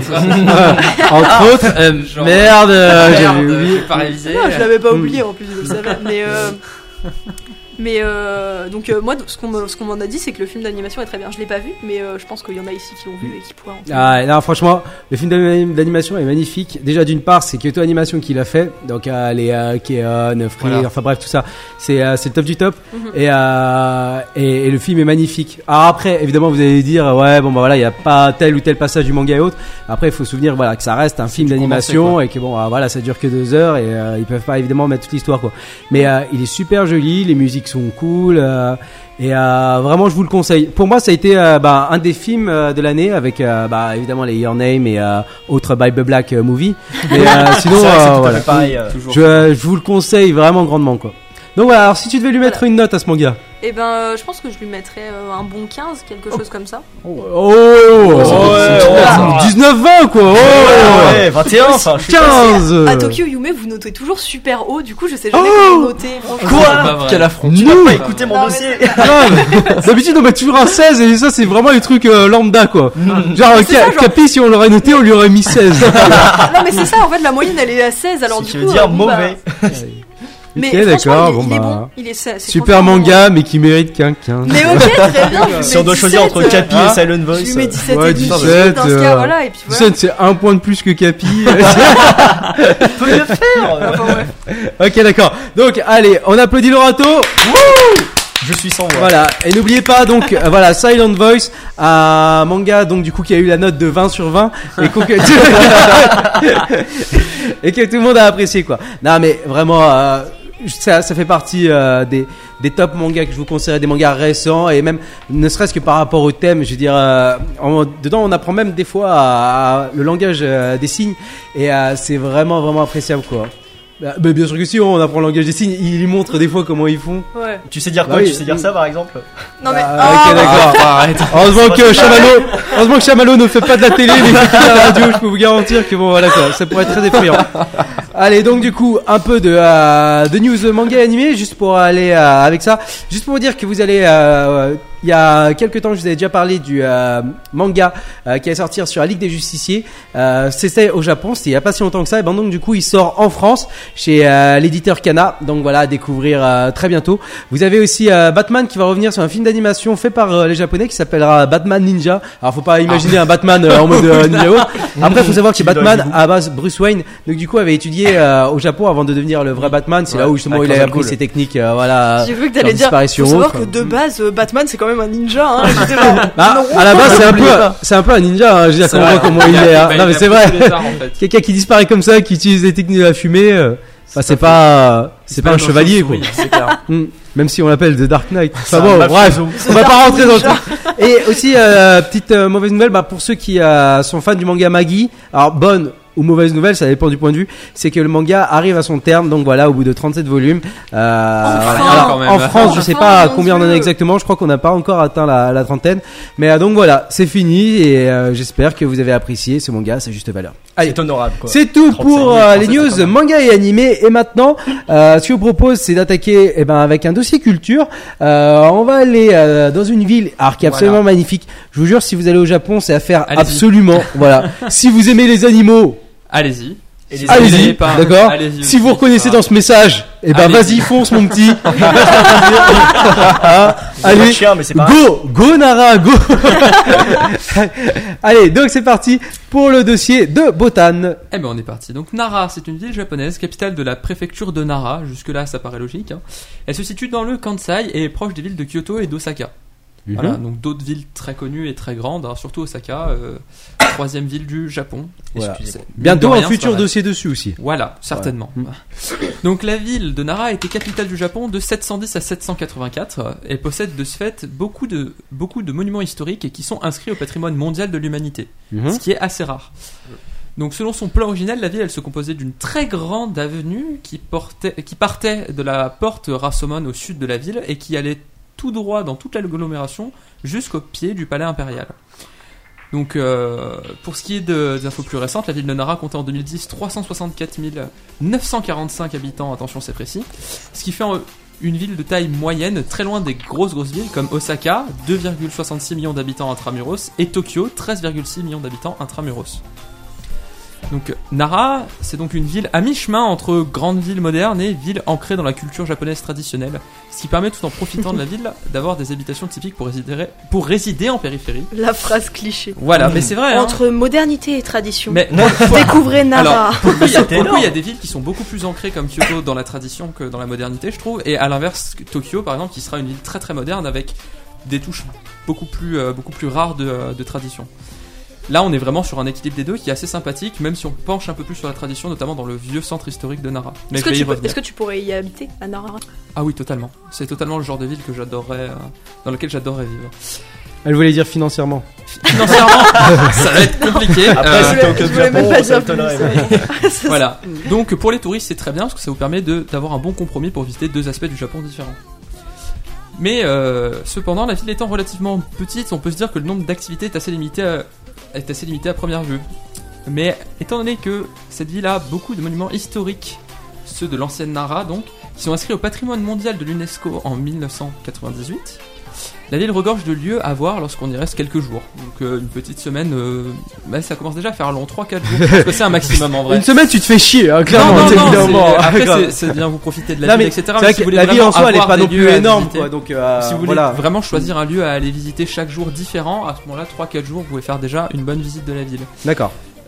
Entre autres, euh, Genre- merde, euh, Merde, j'avais oublié. j'ai pas révisé. non, je l'avais pas Mm. oublié en plus, je le savais. Mais, euh, mais euh, donc euh, moi, ce qu'on me- ce qu'on m'en a dit, c'est que le film d'animation est très bien. Je l'ai pas vu, mais euh, je pense qu'il y en a ici qui l'ont vu et qui pourraient en Ah, non, franchement, le film d'ani- d'animation est magnifique. Déjà, d'une part, c'est Kyoto Animation qui l'a fait. Donc, euh, les euh, Keon, Free, Voilà. enfin bref, tout ça. C'est euh, c'est le top du top. Mhm. Et, euh, et, et le film est magnifique. Alors après, évidemment, vous allez dire, ouais, bon, bah voilà, il n'y a pas tel ou tel passage du manga et autres. Après, il faut se souvenir, voilà, que ça reste un film du d'animation condensé, et que bon, ah, voilà, ça dure que deux heures et euh, ils peuvent pas évidemment mettre toute l'histoire, quoi. Mais euh, il est super joli, les musiques sont cool. euh, Et euh, vraiment, je vous le conseille. Pour moi, ça a été euh, bah, un des films euh, de l'année avec euh, bah, évidemment les Your Name et euh, autres By the Black euh, movie. Mais euh, sinon, C'est vrai que c'est euh, tout à voilà, fait pareil. euh. Toujours. je, euh, je vous le conseille vraiment grandement, quoi. Donc voilà. Alors, si tu devais lui mettre Voilà. une note à ce manga, Et ben, euh, je pense que je lui mettrais euh, un bon quinze, quelque chose comme ça. oh, oh, Ouais, c'est- ouais, c'est- ouais. dix-neuf vingt quoi. Oh, Ouais, ouais, vingt et un, enfin, je suis quinze. À Tokyo Yume, vous notez toujours super haut, du coup, je sais jamais Oh comment noter. franchement. Quoi C'est pas vrai. Quel affront. Tu n'as Nous. pas écouté mon Non, mais dossier. c'est- Grave. D'habitude on met toujours un seize et ça c'est vraiment les trucs euh, lambda quoi. Genre, C'est ça, Ca- genre- Capi si on l'aurait noté on lui aurait mis seize. Non, mais c'est ça, en fait, la moyenne elle est à seize, alors Ce du qui coup. veut dire euh, bon, bah, mauvais. Mais Ok, franchement, d'accord, il, bon, il est bah. bon. Il est c'est- c'est Super franchement manga mais qui mérite qu'un quinze. bon. Mais ok, très bien. je lui Si mets on doit choisir dix-sept, entre Capi Ah. et Silent Je lui Voice. mets dix-sept Ouais, et demi. dix-sept, Dans ce euh, cas, voilà, et puis voilà. dix-sept c'est un point de plus que Capi. peut le faire. Enfin, ouais. Ok d'accord. Donc allez on applaudit Lorato. Je suis sans voix. Voilà, et n'oubliez pas donc euh, voilà Silent Voice, un manga donc du coup qui a eu la note de vingt sur vingt et, qu'on- et que tout le monde a apprécié quoi. Non mais vraiment euh, ça, ça fait partie euh, des des top mangas que je vous conseillerais, des mangas récents et même ne serait-ce que par rapport au thème, je veux dire euh, en- dedans on apprend même des fois à, à le langage euh, des signes et euh, c'est vraiment vraiment appréciable quoi. Bah, bah, bien sûr que si on apprend le langage des signes, il lui montre des fois comment ils font. Ouais. Tu sais dire quoi Bah oui. Tu sais dire ça par exemple Non, mais. Ah, Ah, ok, d'accord. Arrête. Heureusement que Chamallow, heureusement que Chamallow ne fait pas de la télé, mais fait que de la radio. Je peux vous garantir que bon, voilà quoi, ça pourrait être très effrayant. Allez, donc du coup, un peu de, euh, de news manga et animé, juste pour aller euh, avec ça. Juste pour vous dire que vous allez, euh, il y a quelques temps, je vous avais déjà parlé du euh, manga euh, qui allait sortir sur la Ligue des Justiciers. Euh, c'était au Japon, c'était il y a pas si longtemps que ça. Et ben donc du coup, il sort en France chez euh, l'éditeur Kana. Donc voilà, à découvrir euh, très bientôt. Vous avez aussi euh, Batman qui va revenir sur un film d'animation fait par euh, les Japonais qui s'appellera Batman Ninja. Alors faut pas imaginer un Batman euh, en mode euh, ninja. Après, faut savoir que Qui lui donne Batman du goût. à la base Bruce Wayne, donc du coup avait étudié euh, au Japon avant de devenir le vrai Batman. C'est là où justement avec il a Ra's al appris Ghul. ses techniques. euh, voilà. J'ai vu que leur t'allais dire. disparition Faut savoir autre. que de base, euh, Batman c'est quand même un ninja. Hein. J'étais là, Bah, non. à la base, c'est un peu, N'oubliez pas. c'est un peu un ninja. Hein, je veux dire, C'est qu'on vrai. voit comment il est. hein. Bah, Non, il mais a c'est pris vrai. tous les arts, en fait. Quelqu'un qui disparaît comme ça, qui utilise des techniques de la fumée, euh, bah, c'est pas, c'est pas un dans chevalier, quoi. Chauve-souris. C'est clair. Hmm. Même si on l'appelle The Dark Knight. C'est Enfin un bon, mafioso. bref, on va pas rentrer dans le truc. Et aussi, euh, petite euh, mauvaise nouvelle, bah, pour ceux qui euh, sont fans du manga Magi, alors bonne ou mauvaise nouvelle, ça dépend du point de vue, c'est que le manga arrive à son terme, donc voilà, au bout de trente-sept volumes. Euh, Enfin, alors, quand même. en France, je sais Enfin, pas mon combien on en a Dieu. exactement, je crois qu'on n'a pas encore atteint la, la trentaine. Mais euh, donc voilà, c'est fini et euh, j'espère que vous avez apprécié ce manga à sa juste valeur. Allez. C'est honorable quoi. C'est tout trente-cinq pour mille, euh, les trente-sept, news quand même. manga et animé. Et maintenant, euh, ce que je vous propose, c'est d'attaquer eh ben, avec un dossier culture. Euh, on va aller euh, dans une ville alors, qui est absolument magnifique. Je vous jure, si vous allez au Japon, c'est à faire Allez-y. absolument. Voilà. Si vous aimez les animaux, Allez-y. Et les allez-y. n'allez pas. D'accord. Allez-y Si aussi. vous reconnaissez Voilà. dans ce message, eh ben Allez-y. vas-y, fonce mon petit. Ah, C'est pas allez. chien, mais c'est pas. Go, go Nara, go. Allez, donc c'est parti pour le dossier de Botan. Eh ben on est parti. Donc Nara, c'est une ville japonaise, capitale de la préfecture de Nara. Jusque là, ça paraît logique. hein. Elle se situe dans le Kansai et est proche des villes de Kyoto et d'Osaka. Voilà, donc d'autres villes très connues et très grandes, hein, surtout Osaka, euh, troisième ville du Japon. Voilà. Excusez-moi. Bientôt Mine de un rien, c'est futur pas mal. dossier dessus aussi. Voilà, certainement. Mm. Donc la ville de Nara était capitale du Japon de sept cent dix à sept cent quatre-vingt-quatre et possède de ce fait beaucoup de, beaucoup de monuments historiques qui sont inscrits au patrimoine mondial de l'humanité, Mhm. ce qui est assez rare. Donc selon son plan original, la ville elle se composait d'une très grande avenue qui, portait, qui partait de la porte Rasomon au sud de la ville et qui allait tout droit dans toute l'agglomération jusqu'au pied du palais impérial. Donc, euh, pour ce qui est de, des infos plus récentes, la ville de Nara comptait en deux mille dix trois cent soixante-quatre mille neuf cent quarante-cinq habitants, attention c'est précis, ce qui fait en- une ville de taille moyenne, très loin des grosses grosses villes comme Osaka, deux virgule soixante-six millions d'habitants intramuros, et Tokyo, treize virgule six millions d'habitants intramuros. Donc Nara, c'est donc une ville à mi-chemin entre grande ville moderne et ville ancrée dans la culture japonaise traditionnelle, ce qui permet tout en profitant de la ville d'avoir des habitations typiques pour résider, pour résider en périphérie. La phrase cliché. Voilà, mais c'est vrai. hein. Entre modernité et tradition. Mais Découvrez Nara. alors, pour le coup, il y a- C'était pour le coup, il y a énorme. des villes qui sont beaucoup plus ancrées comme Kyoto dans la tradition que dans la modernité, je trouve. Et à l'inverse, Tokyo, par exemple, qui sera une ville très très moderne avec des touches beaucoup plus, euh, beaucoup plus rares de, euh, de tradition. Là, on est vraiment sur un équilibre des deux qui est assez sympathique, même si on penche un peu plus sur la tradition, notamment dans le vieux centre historique de Nara. Mais Est-ce je que, vais y tu peux- revenir. est-ce que tu pourrais y habiter à Nara? Ah oui, totalement. C'est totalement le genre de ville que j'adorerais, euh, dans lequel j'adorerais vivre. Elle voulait dire financièrement. Financièrement, ça va être compliqué. Après, Euh, si t'es au je Club voulais même Japon, pas ça dire plus. m'étonnerait, mais- C'est- Voilà. Donc pour les touristes, c'est très bien parce que ça vous permet de d'avoir un bon compromis pour visiter deux aspects du Japon différents. Mais euh, cependant, la ville étant relativement petite, on peut se dire que le nombre d'activités est assez limité à, est assez limité à première vue. Mais étant donné que cette ville a beaucoup de monuments historiques, ceux de l'ancienne Nara donc, qui sont inscrits au patrimoine mondial de l'UNESCO en dix-neuf cent quatre-vingt-dix-huit, la ville regorge de lieux à voir lorsqu'on y reste quelques jours. Donc euh, une petite semaine, euh, bah, ça commence déjà à faire long, trois quatre jours. Je pense que c'est un maximum en vrai. Une semaine, tu te fais chier, hein, clairement. Non, non, non, évidemment. c'est- après c'est, c'est bien vous profiter de la Non, ville, mais et cetera. c'est mais vrai si que vous voulez la ville en vraiment soi, elle est avoir pas non des plus lieux à énorme, visiter, quoi. Donc, euh, si vous voulez voilà. vraiment choisir un lieu à aller visiter chaque jour différent, à ce moment-là, trois quatre jours, vous pouvez faire déjà une bonne visite de la ville. D'accord.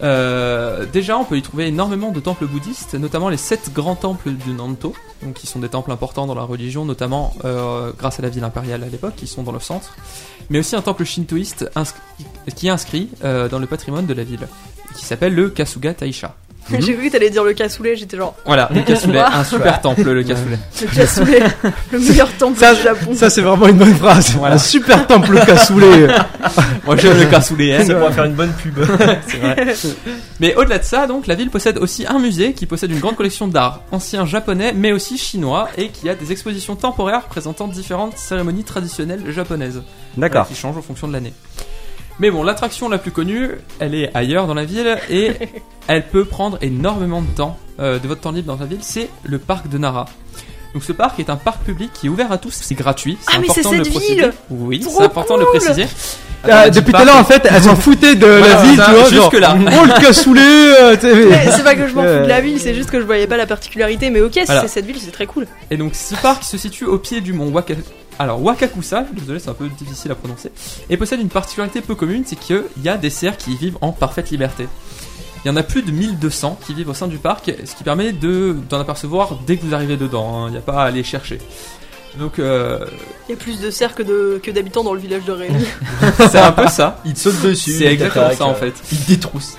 Euh, déjà, on peut y trouver énormément de temples bouddhistes, notamment les sept grands temples du Nanto, donc qui sont des temples importants dans la religion, notamment euh, grâce à la ville impériale à l'époque, qui sont dans le centre, mais aussi un temple shintoïste inscrit- qui est inscrit euh, dans le patrimoine de la ville, qui s'appelle le Kasuga Taisha. J'ai cru que t'allais dire le cassoulet, j'étais genre, Voilà, le cassoulet, un super temple, le cassoulet. le cassoulet, le meilleur temple Ça, du Japon. ça c'est vraiment une bonne phrase. Voilà. Un super temple cassoulet. Moi j'aime le cassoulet, hein. C'est pour faire une bonne pub. C'est vrai. Mais au-delà de ça, donc, la ville possède aussi un musée qui possède une grande collection d'art ancien japonais, mais aussi chinois, et qui a des expositions temporaires présentant différentes cérémonies traditionnelles japonaises. D'accord. euh, Qui changent en fonction de l'année. Mais bon, l'attraction la plus connue, elle est ailleurs dans la ville, et elle peut prendre énormément de temps, euh, de votre temps libre dans la ville, c'est le parc de Nara. Donc ce parc est un parc public qui est ouvert à tous, c'est gratuit, c'est Ah, mais important c'est de le cette préciser. ville Oui, Trop c'est important de le cool préciser. Ah, depuis tout à l'heure, en fait, elle s'en foutait de Voilà, la ville, ça, tu vois. genre, jusque-là. Oh, le cassoulet. euh, t'sais, mais- Mais c'est pas que je m'en fous de Ouais. la ville, c'est juste que je voyais pas la particularité, mais ok, si Voilà. c'est cette ville, c'est très cool. Et donc ce parc se situe au pied du mont Waka... Alors Wakakusa, désolé c'est un peu difficile à prononcer, et possède une particularité peu commune, c'est qu'il y a des cerfs qui y vivent en parfaite liberté. Il y en a plus de mille deux cents qui vivent au sein du parc, ce qui permet de, d'en apercevoir dès que vous arrivez dedans, hein. Il n'y a pas à aller chercher. Donc euh, Il y a plus de cerfs que, de, que d'habitants dans le village de Rémi. c'est un peu ça. Il te saute dessus. C'est il exactement t'attaque, ça en euh, fait. Il te détrousse.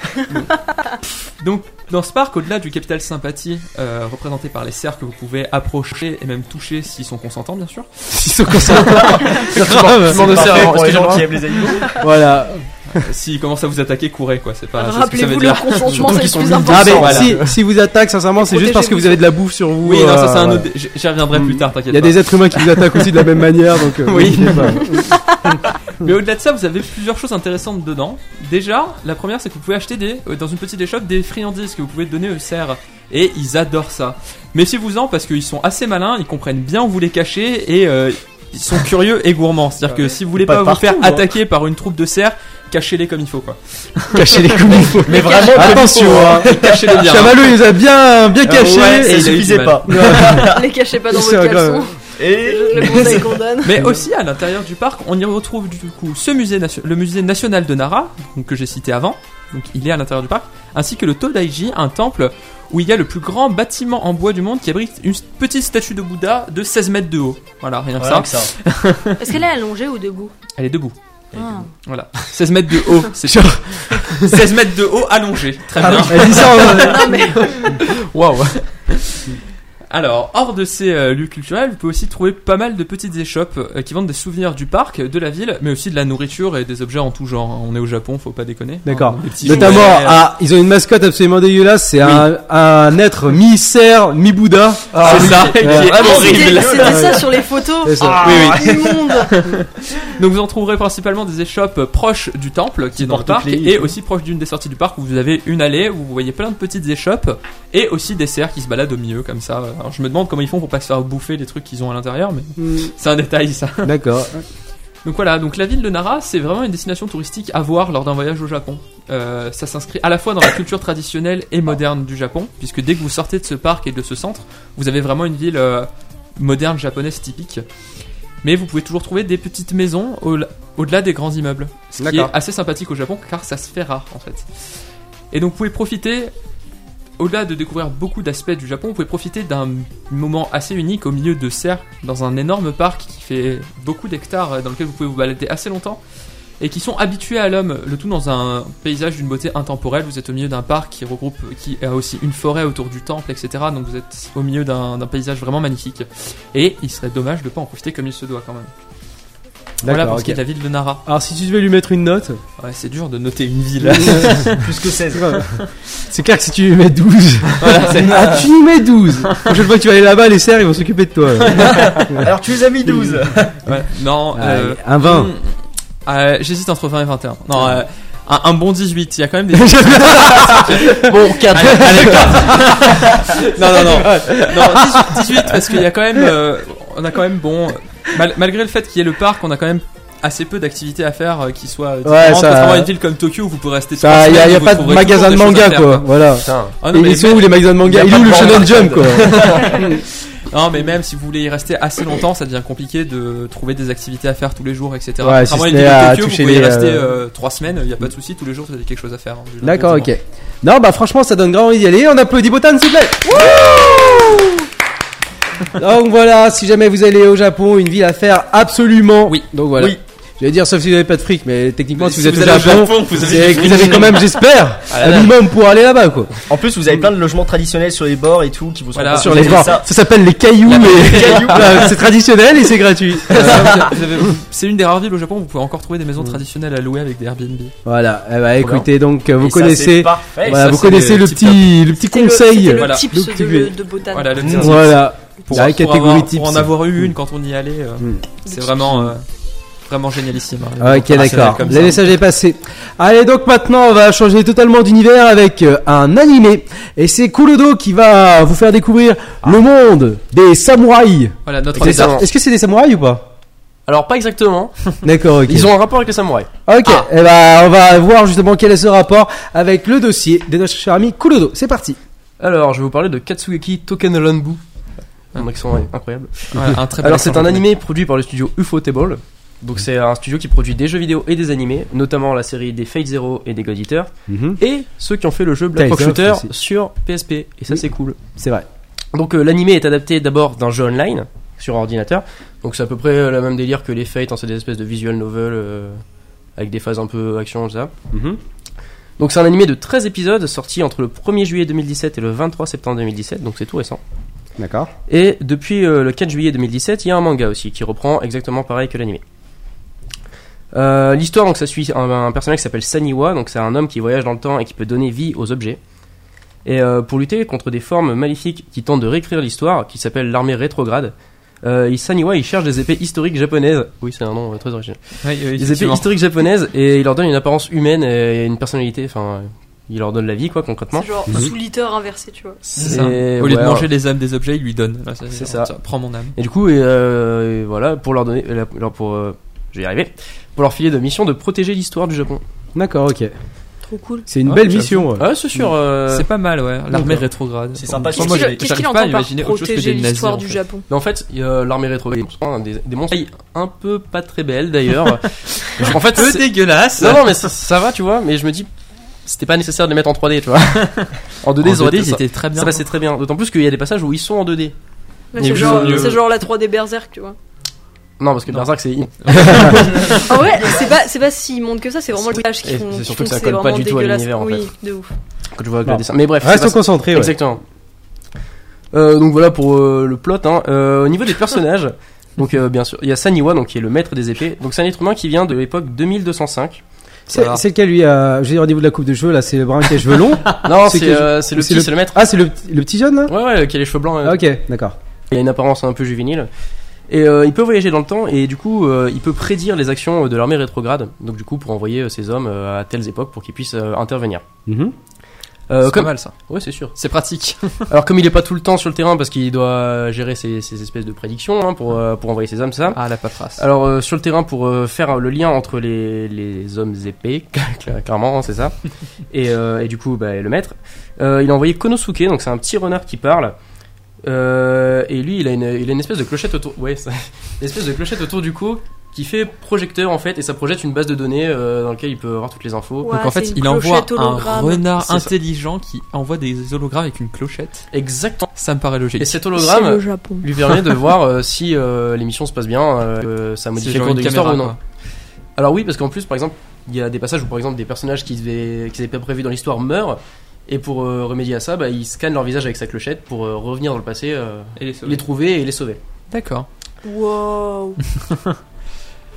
Donc, dans ce parc, au-delà du capital sympathie, euh, représenté par les cerfs que vous pouvez approcher et même toucher s'ils sont consentants, bien sûr. Ils sont consentants. C'est grave. C'est parfait pour les gens excusez-moi. qui aiment les animaux. Voilà. Euh, S'ils commencent à vous attaquer, courez quoi. C'est pas. c'est ce que ça Rappelez-vous, veut le dire. consentement, Surtout c'est qu'ils le sont plus mille deux important. Ah, mais voilà. si, si vous attaquent, sincèrement, c'est juste parce que vous avez de la bouffe sur vous. Oui, non, ça c'est euh, un autre. J'y j'y reviendrai plus tard, t'inquiète Il y a pas. des êtres humains qui vous attaquent aussi de la même manière, donc. euh, Oui. n'hésitez pas. Mais au-delà de ça, vous avez plusieurs choses intéressantes dedans. Déjà, la première, c'est que vous pouvez acheter des, euh, dans une petite échoppe des friandises que vous pouvez donner aux cerfs. Et ils adorent ça. Méfiez-vous-en parce qu'ils sont assez malins, ils comprennent bien où vous les cachez et euh, ils sont curieux et gourmands. C'est-à-dire que si vous voulez Pas pas, de vous faire partout, hein. attaquer par une troupe de cerfs, cachez-les comme il faut quoi. Cachez-les comme il faut. Mais vraiment, Attention, hein. Cachez-les bien. Chamallow, il les a bien, bien Ah cachés. ouais, Et Et il il a eu suffisait du pas. Les cachez pas dans C'est votre grave. caleçon. Et Je le conseille qu'on donne. Mais aussi à l'intérieur du parc, on y retrouve du coup ce musée, nation- le musée national de Nara, donc, que j'ai cité avant, donc il est à l'intérieur du parc, ainsi que le Todaiji, un temple où il y a le plus grand bâtiment en bois du monde qui abrite une petite statue de Bouddha de seize mètres de haut. Voilà, rien que Rien ça. que ça. Est-ce qu'elle est allongée ou debout? Elle est debout. Ah. Voilà, seize mètres de haut, c'est Genre- seize mètres de haut allongé. Très Ah bien. oui, elle dit ça en- Non mais Waouh. Alors, hors de ces euh, lieux culturels, vous pouvez aussi trouver pas mal de petites échoppes euh, qui vendent des souvenirs du parc, de la ville, mais aussi de la nourriture et des objets en tout genre. hein. On est au Japon, faut pas déconner. D'accord. Hein, des petits Notamment, jouets, euh, ah, ils ont une mascotte absolument dégueulasse. C'est Oui. un, un être mi-cerf, mi-Bouddha. c'est ça, qui est Ouais. Ah, horrible. c'était, c'était ça sur les photos. C'est ça. Ah, Oui, immonde. Donc vous en trouverez principalement des échoppes proches du temple qui est dans le parc porte-clés et et tout. aussi proches d'une des sorties du parc où vous avez une allée où vous voyez plein de petites échoppes et aussi des cerfs qui se baladent au milieu comme ça. Alors je me demande comment ils font pour pas se faire bouffer les trucs qu'ils ont à l'intérieur, mais Hmm, c'est un détail ça. D'accord. Donc voilà, donc la ville de Nara c'est vraiment une destination touristique à voir lors d'un voyage au Japon. Euh, ça s'inscrit à la fois dans la culture traditionnelle et moderne du Japon, puisque dès que vous sortez de ce parc et de ce centre, vous avez vraiment une ville euh, moderne japonaise typique. Mais vous pouvez toujours trouver des petites maisons au- au-delà des grands immeubles. Ce qui est D'accord. assez sympathique au Japon car ça se fait rare en fait. Et donc vous pouvez profiter, au-delà de découvrir beaucoup d'aspects du Japon, vous pouvez profiter d'un moment assez unique au milieu de cerfs dans un énorme parc qui fait beaucoup d'hectares euh, dans lequel vous pouvez vous balader assez longtemps et qui sont habitués à l'homme, le tout dans un paysage d'une beauté intemporelle. Vous êtes au milieu d'un parc qui regroupe, qui a aussi une forêt autour du temple, et cetera. Donc vous êtes au milieu d'un d'un paysage vraiment magnifique. Et il serait dommage de pas en profiter comme il se doit quand même. Voilà D'accord, pour ce qui est ok. de la ville de Nara. Alors si tu devais lui mettre une note, Ouais, c'est dur de noter une ville. Plus que seize. c'est clair que si tu lui mets douze, ah, tu lui mets douze. La prochaine fois que tu vas aller là-bas, les cerfs ils vont s'occuper de toi. Alors tu les as mis douze. Ouais. Non, euh, Allez, un vingt. hmm, euh, j'hésite entre vingt et vingt et un. Non, euh, un, un bon dix-huit. Il y a quand même des. Bon, quatre. Allez, allez, quatre. Non, non, non. Non, dix-huit, dix-huit parce qu'il y a quand même. euh, on a quand même bon. Mal- malgré le fait qu'il y ait le parc, on a quand même assez peu d'activités à faire euh, qui soient différentes. ça- Contrairement à une ville comme Tokyo où vous pouvez rester. trois Ça, y a, semaines y a et vous pas de trouverez magasin de toujours des manga choses à faire, quoi. Voilà. Putain. Ah Et non, mais ils sont même- où les magasins de manga? y a Il est pas où de le manga Shonen Jump quoi? Non, mais même si vous voulez y rester assez longtemps, ça devient compliqué de trouver des activités à faire tous les jours, et cetera. Ouais, Contrairement si à une ce ville n'est à de Tokyo, vous toucher pouvez y les, rester euh, euh, trois semaines, il n'y a pas de souci, tous les jours vous avez quelque chose à faire. hein, du lundi au D'accord, dimanche. ok. Non, bah franchement, ça donne grand envie d'y aller. On applaudit Botan, s'il vous plaît. Wouh. Donc voilà, si jamais vous allez au Japon, une ville à faire absolument. Oui. Donc voilà. Oui. Je vais dire sauf si vous n'avez pas de fric, mais techniquement, Mais si, si vous êtes vous au allez au Japon, Japon, vous avez c'est du que fric. vous avez quand même, j'espère, Ah là un là. minimum pour aller là-bas quoi. En plus, vous avez plein de logements traditionnels sur les bords et tout qui vous sont Voilà. Sur proposés. les bords. Ça. Ça s'appelle les cailloux, La- mais les cailloux. Voilà, c'est traditionnel et c'est gratuit. Voilà, vous avez- c'est une des rares villes au Japon où vous pouvez encore trouver des maisons traditionnelles à louer avec des Airbnb. Voilà. Eh bah, écoutez, donc vous Et ça, connaissez. c'est parfait. Voilà, ça, vous c'est connaissez le le tip petit, le petit C'était le- conseil. c'était le Voilà. tips Donc, de, tu- de Botan. Voilà, le petit Mmh. tip. Voilà. Pour, La pour catégorie avoir, tips. pour en avoir eu une quand on y allait, euh, Mm. c'est vraiment, euh, vraiment génialissime. hein. Ah, ok, Opérationnel d'accord. comme Le ça. message est passé. Allez, donc maintenant, on va changer totalement d'univers avec euh, un animé. Et c'est Kurodo qui va vous faire découvrir le monde des samouraïs. Voilà, notre C'est Exactement. ça. Est-ce que c'est des samouraïs ou pas? Alors, pas exactement. D'accord, ok. Ils ont un rapport avec les samouraïs. Ok, et ben on va voir justement quel est ce rapport avec le dossier de notre cher ami Kurodo. C'est parti. Alors, je vais vous parler de Katsugeki Tokenranbu. Un accent incroyable. Voilà, un très bel Alors, accent c'est un japonais. animé produit par le studio Ufotable. Donc, c'est un studio qui produit des jeux vidéo et des animés, notamment la série des Fate Zero et des God Eater, et ceux qui ont fait le jeu Black Rock Tales of Shooter aussi. sur P S P. Et ça, Oui. c'est cool. C'est vrai. Donc, euh, l'animé est adapté d'abord d'un jeu online sur ordinateur. Donc, c'est à peu près euh, le même délire que les Fate, hein, c'est des espèces de visual novel euh, avec des phases un peu action, tout ça. Donc, c'est un animé de treize épisodes sorti entre le premier juillet deux mille dix-sept et le vingt-trois septembre deux mille dix-sept, donc c'est tout récent. D'accord. Et depuis euh, le quatre juillet deux mille dix-sept, il y a un manga aussi qui reprend exactement pareil que l'animé. Euh, L'histoire, donc, ça suit un, un personnage qui s'appelle Saniwa, donc c'est un homme qui voyage dans le temps et qui peut donner vie aux objets. Et euh, pour lutter contre des formes maléfiques qui tentent de réécrire l'histoire, qui s'appelle l'armée rétrograde, euh, il- Saniwa il cherche des épées historiques japonaises. Oui, c'est un nom euh, très original. Oui, oui, Des épées effectivement. historiques japonaises et il leur donne une apparence humaine et une personnalité. Enfin, il leur donne la vie, quoi, concrètement. C'est genre Mhm. sous litter inversé, tu vois. C'est ça. Et Au lieu de ouais, manger les âmes des objets, il lui donne. Là, C'est ça. Tiens, prends mon âme. Et du coup, et, euh, et voilà, pour leur donner, euh, leur- pour, euh, je vais y arriver, pour leur filer de mission de protéger l'histoire du Japon. D'accord, ok. Trop cool. C'est une Ouais, belle j'avoue. mission. ouais. Ah, c'est sûr. euh, C'est pas mal, ouais. L'armée rétrograde. C'est sympa, Enfin, c'est- moi, Qu'est-ce j'arrive qu'il j'arrive entend pas à par imaginer autre chose que protéger des nazis. l'histoire en du fait. Japon? Mais en fait, il y a l'armée rétrograde, des, des montagnes un peu pas très belles d'ailleurs. En fait, Peu c'est- dégueulasse. non, non, mais ça, ça va, tu vois. Mais je me dis, c'était pas nécessaire de les mettre en trois D, tu vois. En deux D, En ça aurait deux D, été- c'était très bien. ça passait très bien. D'autant plus qu'il y a des passages où ils sont en deux D. Ouais, Mais C'est plus genre, mieux. c'est genre la trois D Berserk, tu vois. Non, parce que Non. Berserk, c'est. En vrai, c'est pas, c'est pas si monte que ça, c'est vraiment le village qui Et font. c'est qui surtout font que ça c'est colle pas vraiment du tout à dégueulasse. l'univers, en Oui, de ouf. Quand tu vois Non. le dessin. Mais bref. c'est Restons pas- concentrés. Ouais. Exactement. Euh, donc voilà pour euh, le plot. Hein. Euh, au niveau des personnages, donc euh, bien sûr, il y a Saniwa, donc qui est le maître des épées. Donc c'est un être humain qui vient de l'époque deux mille deux cent cinq. C'est Voilà. c'est lequel lui euh, Je veux dire au niveau de la coupe de cheveux là, c'est le brun qui a les cheveux longs. Non, C'est c'est que- euh, c'est le c'est petit, le- c'est le maître. Ah, c'est le, petit- le petit jeune là. Ouais, ouais, qui a les cheveux blancs. euh, Ah, ok, d'accord. Il a une apparence un peu juvénile. Et euh, il peut voyager dans le temps et du coup euh, il peut prédire les actions de l'armée rétrograde. Donc du coup pour envoyer euh, ses hommes euh, à telles époques pour qu'ils puissent euh, intervenir. Mhm. Euh, C'est comme... pas mal ça. Ouais, c'est sûr. C'est pratique. Alors comme il est pas tout le temps sur le terrain parce qu'il doit gérer ces, ces espèces de prédictions hein, pour euh, pour envoyer ses hommes, ça. Ah, la paperasse. Alors euh, sur le terrain pour euh, faire le lien entre les, les hommes épées, clairement hein, c'est ça, et, euh, et du coup bah, le maître, euh, il a envoyé Konosuke, donc c'est un petit renard qui parle, euh, et lui il a, une, il a une espèce de clochette autour, ouais, ça- une espèce de clochette autour du cou qui fait projecteur en fait, et ça projette une base de données euh, dans laquelle il peut avoir toutes les infos. Ouais, Donc en c'est fait, une il envoie clochette un hologramme. renard C'est ça. intelligent qui envoie des hologrammes avec une clochette. Exactement. Ça me paraît logique. Et cet C'est le hologramme Japon. lui permet de voir euh, si euh, l'émission se passe bien, euh, que ça C'est modifie le genre cours une de l'histoire caméra, ou non. quoi. Alors oui, parce qu'en plus, par exemple, il y a des passages où, par exemple, des personnages qui n'avaient qui avaient pas prévu dans l'histoire meurent, et pour euh, remédier à ça, bah, il scanne leur visage avec sa clochette pour euh, revenir dans le passé, euh, Et les sauver. les trouver et les sauver. D'accord. Wow.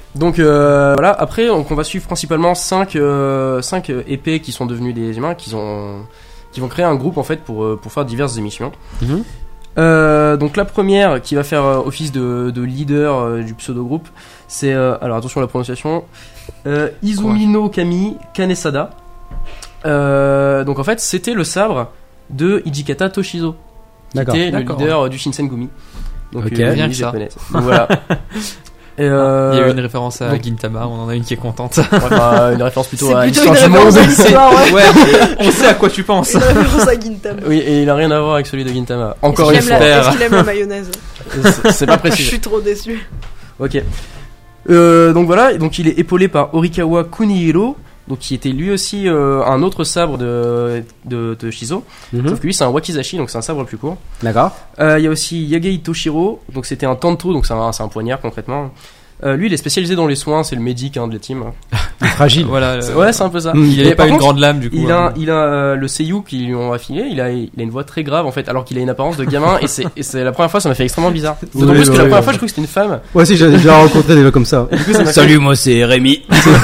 Donc euh, voilà, après donc, on va suivre principalement cinq euh, cinq épées qui sont devenus des humains, qui, ont, qui vont créer un groupe en fait pour, euh, pour faire diverses émissions. Mhm. Euh, donc la première qui va faire euh, office de, de leader euh, du pseudo-groupe, c'est, euh, alors attention à la prononciation, euh, Izumino Kami Kanesada. Euh, donc en fait c'était le sabre de Hijikata Toshizo, qui D'accord. était le D'accord. leader euh, du Shinsengumi. Donc Ok. euh, Rien lui, que je ça. connais. Donc voilà. Et euh, Il y a eu une référence à donc- Gintama, on en a une qui est contente. ouais, bah, une référence plutôt C'est à plutôt l'histoire une du monde. référence à l'histoire, ouais. Ouais, on sait à quoi tu penses. Une référence à Gintama. Oui, et il a rien à voir avec celui de Gintama. Encore une Est-ce qu'il fois, aime la- Est-ce qu'il aime la mayonnaise? c'est c'est pas Je précisé. suis trop déçu. Ok. Euh, donc voilà, donc il est épaulé par Orikawa Kunihiro, donc qui était lui aussi euh, un autre sabre de de, de Shizo. Mhm. Sauf que lui c'est un wakizashi, donc c'est un sabre plus court. D'accord. Euh, Il y a aussi Yagei Toshiro, donc c'était un tanto, donc c'est un, c'est un poignard concrètement. Euh, lui il est spécialisé dans les soins, c'est le médic hein, de la team. Fragile. Voilà. euh, C'est- Ouais, c'est un peu ça. Mm. Il Et avait pas par une contre, grande lame du coup. Il hein. a, il a euh, le seiyuu qui lui ont affilé, il a, il a une voix très grave en fait, alors qu'il a une apparence de gamin et c'est, et c'est la première fois ça m'a fait extrêmement bizarre. Oui, D'autant plus oui, que oui, la oui. première fois je crois que c'était une femme. Ouais, si, j'ai déjà rencontré des gens comme ça. Et du coup, ça m'a fait- Salut, moi c'est Rémi.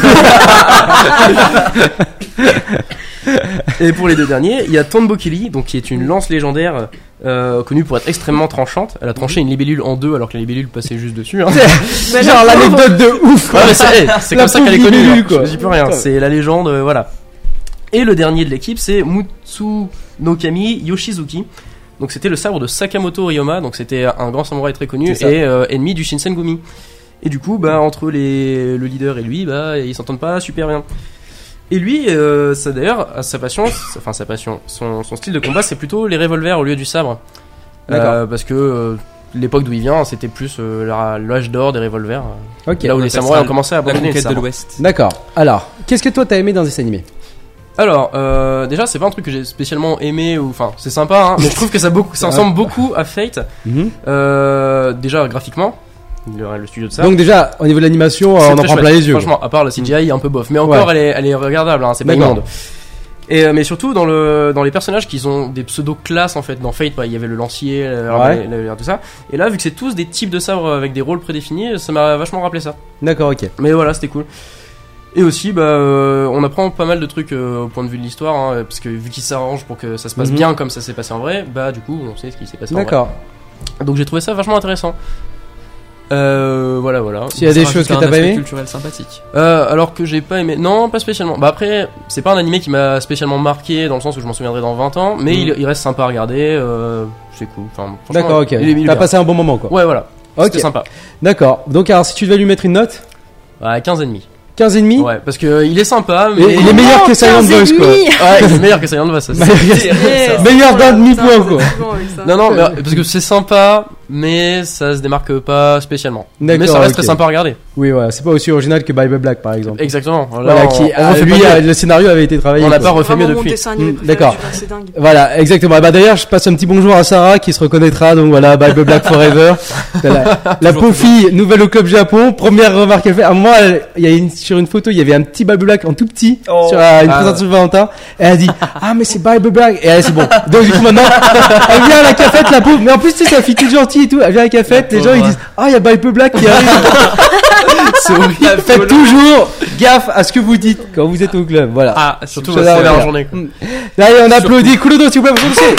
Et pour les deux derniers, il y a Tonbokili, donc qui est une lance légendaire euh, connue pour être extrêmement tranchante. Elle a tranché une libellule en deux alors que la libellule passait juste dessus. Hein. Mais Genre la pauvre- l'anecdote de ouf. Ouais, mais c'est, hey, c'est La comme ça qu'elle est pauvre connue. libellule, hein. quoi. Je dis plus rien. Putain. C'est la légende, euh, voilà. Et le dernier de l'équipe, c'est Mutsu no Kami Yoshizuki. Donc c'était le sabre de Sakamoto Ryoma, donc c'était un grand samouraï très connu C'est ça. et euh, ennemi du Shinsengumi. Et du coup, bah entre les le leader et lui, bah ils s'entendent pas super bien. Et lui, euh, ça d'ailleurs, sa passion, enfin sa passion, son, son style de combat, c'est plutôt les revolvers au lieu du sabre. D'accord. Euh, parce que euh, l'époque d'où il vient, c'était plus euh, la- l'âge d'or des revolvers. Ok. Là où on les appelle samouraïs ça ont commencé à La abandonner le conquête de sabre. l'Ouest. D'accord. Alors, qu'est-ce que toi t'as aimé dans ce dessin animé? Alors, euh, déjà, c'est pas un truc que j'ai spécialement aimé, ou enfin, c'est sympa, hein, mais je trouve que ça, beaucoup, ça ressemble beaucoup à Fate. Mhm. Euh, déjà, graphiquement, le, le studio de ça. Donc déjà, au niveau de l'animation, c'est on en très prend chouette. plein les yeux. Franchement, à part la C G I un peu bof, mais encore, Ouais. elle, est, elle est regardable, hein, c'est pas D'accord. immonde. Et euh, mais surtout dans le dans les personnages qui ont des pseudo classes en fait dans Fate, bah, il y avait le lancier, le, Ouais. le- le- tout ça. Et là, vu que c'est tous des types de sabres avec des rôles prédéfinis, ça m'a vachement rappelé ça. D'accord, ok. Mais voilà, c'était cool. Et aussi, bah, euh, on apprend pas mal de trucs euh, au point de vue de l'histoire, hein, parce que vu qu'ils s'arrangent pour que ça se passe Mhm. bien comme ça s'est passé en vrai, bah du coup, on sait ce qui s'est passé en vrai. D'accord. Donc j'ai trouvé ça vachement intéressant. Euh, voilà, voilà. S'il y a Ça des rajoute choses que un t'as pas aspect aimé, culturel sympathique. Euh, alors que j'ai pas aimé. Non, pas spécialement. Bah après, c'est pas un animé qui m'a spécialement marqué dans le sens où je m'en souviendrai dans vingt ans, mais Mhm. il, il reste sympa à regarder. Euh, c'est cool. Enfin, franchement, d'accord, ok. il est- il est T'as bien. passé un bon moment, quoi. Ouais, voilà. Ok. C'était sympa. D'accord. Donc alors, si tu devais lui mettre une note, Ouais, quinze et demi. quinze et demi. Ouais, parce que euh, il est sympa, mais Et il est meilleur que Silent quinze et Voice, quoi. demi. Ouais, il est meilleur que Silent Voice. ça, c'est- Eh, Meilleur c'est d'un bon, demi-point, ça, quoi. c'est bon avec ça. Non, non, mais, parce que c'est sympa, mais ça se démarque pas spécialement. D'accord, Mais ça reste ok. très sympa à regarder. Oui, ouais. C'est pas aussi original que Bible Black, par exemple. Exactement. Là, Voilà, on, qui, on ah, refait lui, pas euh, mieux. le scénario avait été travaillé. On n'a quoi. pas refait mieux Vraiment mon depuis. dessin animé Mm, préféré, d'accord. tu vois, c'est dingue. Voilà, exactement. Bah d'ailleurs, je passe un petit bonjour à Sarah qui se reconnaîtra. Donc voilà, Bible Black Forever. C'est la, la pauvre fille, nouvelle au club Japon. Première remarque qu'elle fait. À un moment, elle- il y a une, sur une photo, il y avait un petit Bible Black en tout petit Oh. sur euh, une Ah. présentation de Valentin. Et elle a dit ah mais c'est Bible Black. Et elle c'est bon. Donc du coup maintenant, elle vient à la cafette la pauvre. Mais en plus tu sais, c'est une fille toute gentille et tout. Elle vient à la cafette. La Les gens ils pauvre, disent ah il y a Bible Black qui arrive. C'est horrible. Faites toujours gaffe à ce que vous dites quand vous êtes au club. Voilà. Ah, Surtout Ça la va, première voilà. journée. quoi. Allez, on applaudit. Kurodo, s'il vous plaît, pour son dossier.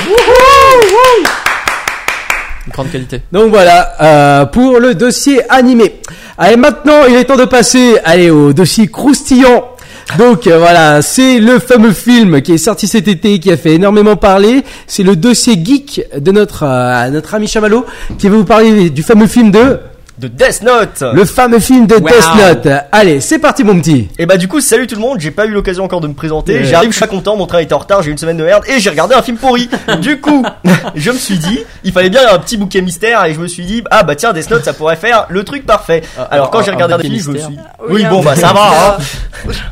grande qualité. Donc voilà, euh, pour le dossier animé. Allez, maintenant, il est temps de passer, allez, au dossier croustillant. Donc euh, voilà, c'est le fameux film qui est sorti cet été, qui a fait énormément parler. C'est le dossier geek de notre euh, notre ami Chamallow, qui va vous parler du fameux film de De Death Note. le fameux film de Wow. Death Note. Allez, c'est parti mon petit. Et bah du coup salut tout le monde, j'ai pas eu l'occasion encore de me présenter, Ouais. j'arrive, je suis pas content, mon train était en retard, j'ai eu une semaine de merde et j'ai regardé un film pourri. Du coup, je me suis dit, il fallait bien un petit bouquet mystère et je me suis dit, ah bah tiens Death Note ça pourrait faire le truc parfait. Alors quand un- j'ai un regardé le bouquet film, je me mystère. suis dit, Oui, oui un bon bah peu ça va ça. hein.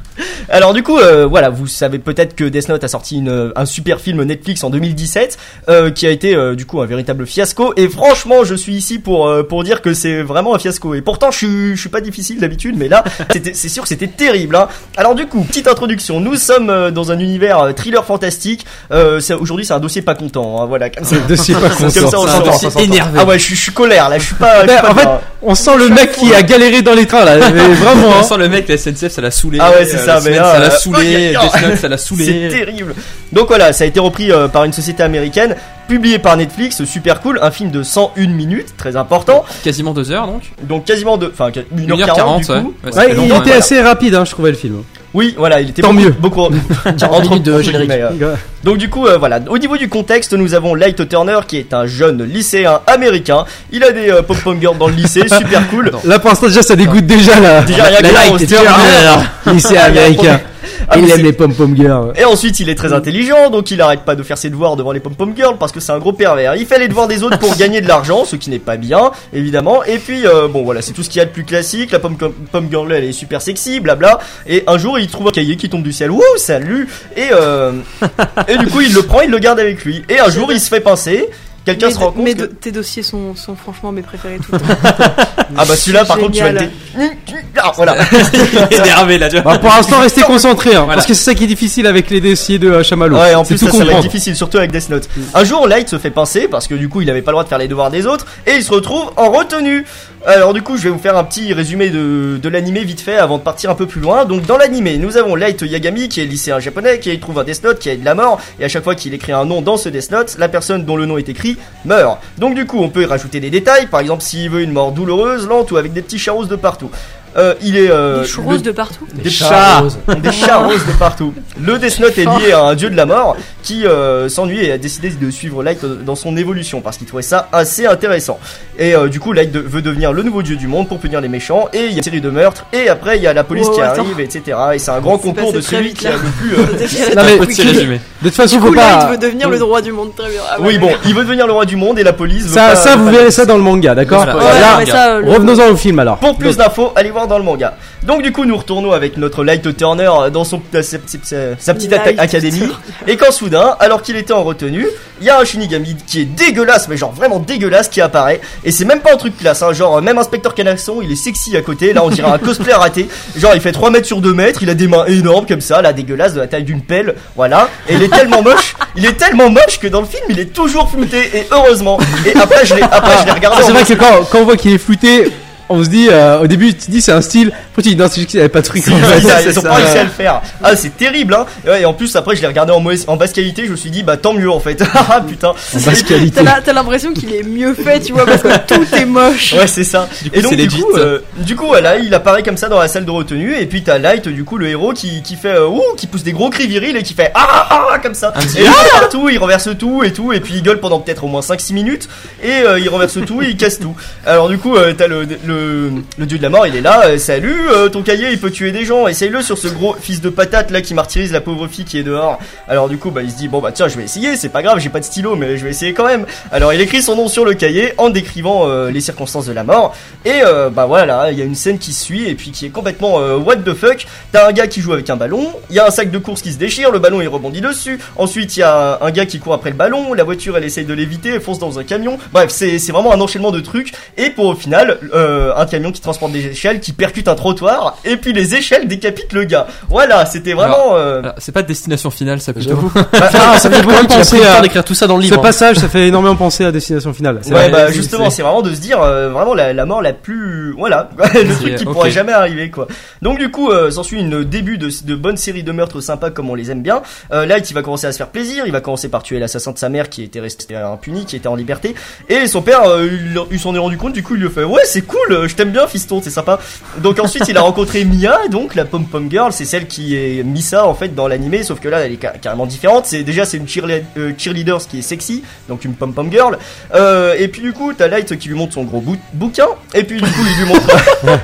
Alors du coup, euh, voilà, vous savez peut-être que Death Note a sorti une, un super film Netflix en deux mille dix-sept, euh, qui a été euh, du coup un véritable fiasco. Et franchement, je suis ici pour euh, pour dire que c'est vraiment un fiasco. Et pourtant, je suis je suis pas difficile d'habitude, mais là, c'était, c'est sûr que c'était terrible. Hein. Alors du coup, petite introduction. Nous sommes euh, dans un univers euh, thriller fantastique. Euh, c'est, aujourd'hui, c'est un dossier pas content. Hein, voilà. C'est un dossier pas content. Comme ça, on C'est un s'entend. dossier énervé. Ah ouais, je suis je suis colère là. Je suis pas. Je suis Ben, pas en fait, bien. on sent le mec qui a galéré dans les trains là, mais vraiment. On Hein. sent le mec, la S N C F, ça l'a saoulé. Ah ouais, c'est euh, ça, la mais semaine, là, ça l'a euh, saoulé. oh, Death Note, ça l'a saoulé. C'est terrible. Donc voilà, ça a été repris euh, par une société américaine, publié par Netflix, super cool, un film de cent une minutes, très important. Quasiment deux heures donc. Donc quasiment de, enfin une heure une heure quarante quarante, du ouais. coup. Ouais, ça Ouais, fait il longtemps, était ouais. assez rapide, hein, je trouvais le film. Oui, voilà, il était Tant beaucoup, mieux. beaucoup quarante minutes de générique. mais, euh, donc du coup, euh, voilà. Au niveau du contexte, nous avons Light Turner qui est un jeune lycéen américain. Il a des euh, pom-pom girls dans le lycée, super cool. Là pour l'instant déjà ça dégoûte déjà là. Déjà rien que La là, Light on se dit, Turner, ah, lycée il y a un américain. Ah, mais Il aime c'est- les pom-pom girls. Et ensuite, il est très intelligent, donc il arrête pas de faire ses devoirs devant les pom-pom girls parce que c'est un gros pervers. Il fait les devoirs des autres pour gagner de l'argent, ce qui n'est pas bien, évidemment. Et puis, euh, bon, voilà, c'est tout ce qu'il y a de plus classique. La pom pom girl, elle est super sexy, blabla. Et un jour, il trouve un cahier qui tombe du ciel. Wouh, salut. Et euh, et du coup, il le prend, il le garde avec lui. Et un jour, il se fait pincer. Quelqu'un Mais, se rend compte mais que... de- tes dossiers sont, sont franchement mes préférés tout le temps. Ah bah celui-là, par contre, tu vas le Génial. dé... Ah, voilà. énervé là, tu vois. Bah, pour l'instant restez concentrés hein, Voilà. parce que c'est ça qui est difficile avec les dossiers de euh, Chamallow. Ouais, en c'est plus tout ça, ça va être comprendre. difficile, surtout avec Death Note. Un jour, Light se fait pincer parce que du coup, il avait pas le droit de faire les devoirs des autres et il se retrouve en retenue. Alors du coup, je vais vous faire un petit résumé de, de l'animé vite fait avant de partir un peu plus loin. Donc dans l'animé, nous avons Light Yagami qui est lycéen japonais, qui trouve un Death Note qui a de la mort et à chaque fois qu'il écrit un nom dans ce Death Note, la personne dont le nom est écrit meurt. Donc du coup, on peut y rajouter des détails, par exemple s'il veut une mort douloureuse, lente ou avec des petits chats roses de partout. Euh, il est euh, Des choux le- roses de partout. des chats roses. Des chats roses de partout. Le Death Note est lié à un dieu de la mort qui euh, s'ennuie et a décidé de suivre Light dans son évolution parce qu'il trouvait ça assez intéressant. Et euh, du coup, Light de- veut devenir le nouveau dieu du monde pour punir les méchants. Et il y a une série de meurtres. Et après, il y a la police Oh, qui attends. arrive, et cetera. Et c'est un grand C'est concours passé de très celui vite, qui a là. le plus. euh, Non, mais- Petit résumé. De toute façon Du faut coup, Light pas. veut devenir le droit du monde, très bien. Ah, Oui, ouais, bon, d'accord. il veut devenir le roi du monde et la police veut Ça, pas- ça veut vous pas verrez le- ça dans le manga, d'accord. Voilà. Ouais, Là, mais ça, euh, le- revenons-en au film alors. Pour plus d'infos, allez voir dans le manga. Donc du coup, nous retournons avec notre Light Turner dans son sa, sa- sa- sa petite Light atta- académie. Et quand soudain, alors qu'il était en retenue, il y a un Shinigami qui est dégueulasse, mais genre vraiment dégueulasse, qui apparaît. Et c'est même pas un truc classe, hein. Genre même Inspecteur Canasson, il est sexy à côté. Là, on dirait un cosplay raté. Genre il fait trois mètres sur deux mètres, il a des mains énormes comme ça, là dégueulasse, de la taille d'une pelle. Voilà. Et il est tellement moche, il est tellement moche que dans le film, il est toujours flouté. Et heureusement. Et après, je l'ai, après, je l'ai regardé. Ah, c'est en vrai mode- que quand, quand on voit qu'il est flouté, on se dit, euh, au début, tu te dis c'est un style. Après, tu dis non, c'est juste qu'il avait pas de truc. en fait. Ils, C'est ils ont ça. pas réussi à le faire. Ah, c'est terrible, hein. Et, ouais, et en plus, après, je l'ai regardé en, mauvaise- en basse qualité. Je me suis dit, bah tant mieux en fait. Ah putain. En basse qualité. T'as la- t'as l'impression qu'il est mieux fait, tu vois, parce que tout est moche. Ouais, c'est ça. Du coup, et donc, c'est du legit. coup, euh, du coup, voilà, il apparaît comme ça dans la salle de retenue. Et puis, t'as Light, du coup, le héros qui, qui fait, euh, ouh, qui pousse des gros cris virils et qui fait, ah, ah, ah, comme ça. Un petit Et il va partout, il renverse tout et tout. Et puis, il gueule pendant peut-être au moins cinq six minutes. Et euh, il renverse tout et il casse tout. Alors, du coup, euh, t'as le, le, le dieu de la mort, il est là. euh, Salut, euh, ton cahier, il peut tuer des gens. Essaye-le sur ce gros fils de patate là qui martyrise la pauvre fille qui est dehors. Alors, du coup, bah, il se dit, bon, bah, tiens, je vais essayer. C'est pas grave, j'ai pas de stylo, mais je vais essayer quand même. Alors, il écrit son nom sur le cahier en décrivant euh, les circonstances de la mort. Et euh, bah voilà, il y a une scène qui suit et puis qui est complètement euh, what the fuck. T'as un gars qui joue avec un ballon, il y a un sac de course qui se déchire, le ballon il rebondit dessus. Ensuite il y a un gars qui court après le ballon, la voiture elle essaye de l'éviter, elle fonce dans un camion. Bref, c'est c'est vraiment un enchaînement de trucs. Et pour au final, euh, un camion qui transporte des échelles, qui percute un trottoir, et puis les échelles décapitent le gars. Voilà, c'était vraiment. Euh... Alors, c'est pas destination finale, ça plutôt. Ah, ça fait beaucoup Tu as penser pris le temps à. d'écrire tout ça dans le Ce livre. hein. passage, ça fait énormément penser à Destination Finale. C'est Ouais, vrai. bah C'est- justement, c'est- c'est vraiment de se dire euh, vraiment la, la mort la plus, voilà, le truc qui ok. pourrait jamais arriver quoi. Donc du coup, euh, s'ensuit une début de, de bonne série de meurtres sympas comme on les aime bien. Euh, Light, il va commencer à se faire plaisir, il va commencer par tuer l'assassin de sa mère qui était resté impuni, qui était en liberté. Et son père, euh, il, il s'en est rendu compte, du coup il lui a fait ouais c'est cool, je t'aime bien fiston, c'est sympa. Donc ensuite il a rencontré Mia, donc la pom pom girl, c'est celle qui est Misa en fait dans l'animé, sauf que là elle est ca- carrément différente. C'est déjà c'est une cheerle- euh, cheerleader qui est sexy, donc une pom pom girl. Euh, et puis du coup t'as Light qui lui montre son gros bou- bouquin, et puis du coup il lui montre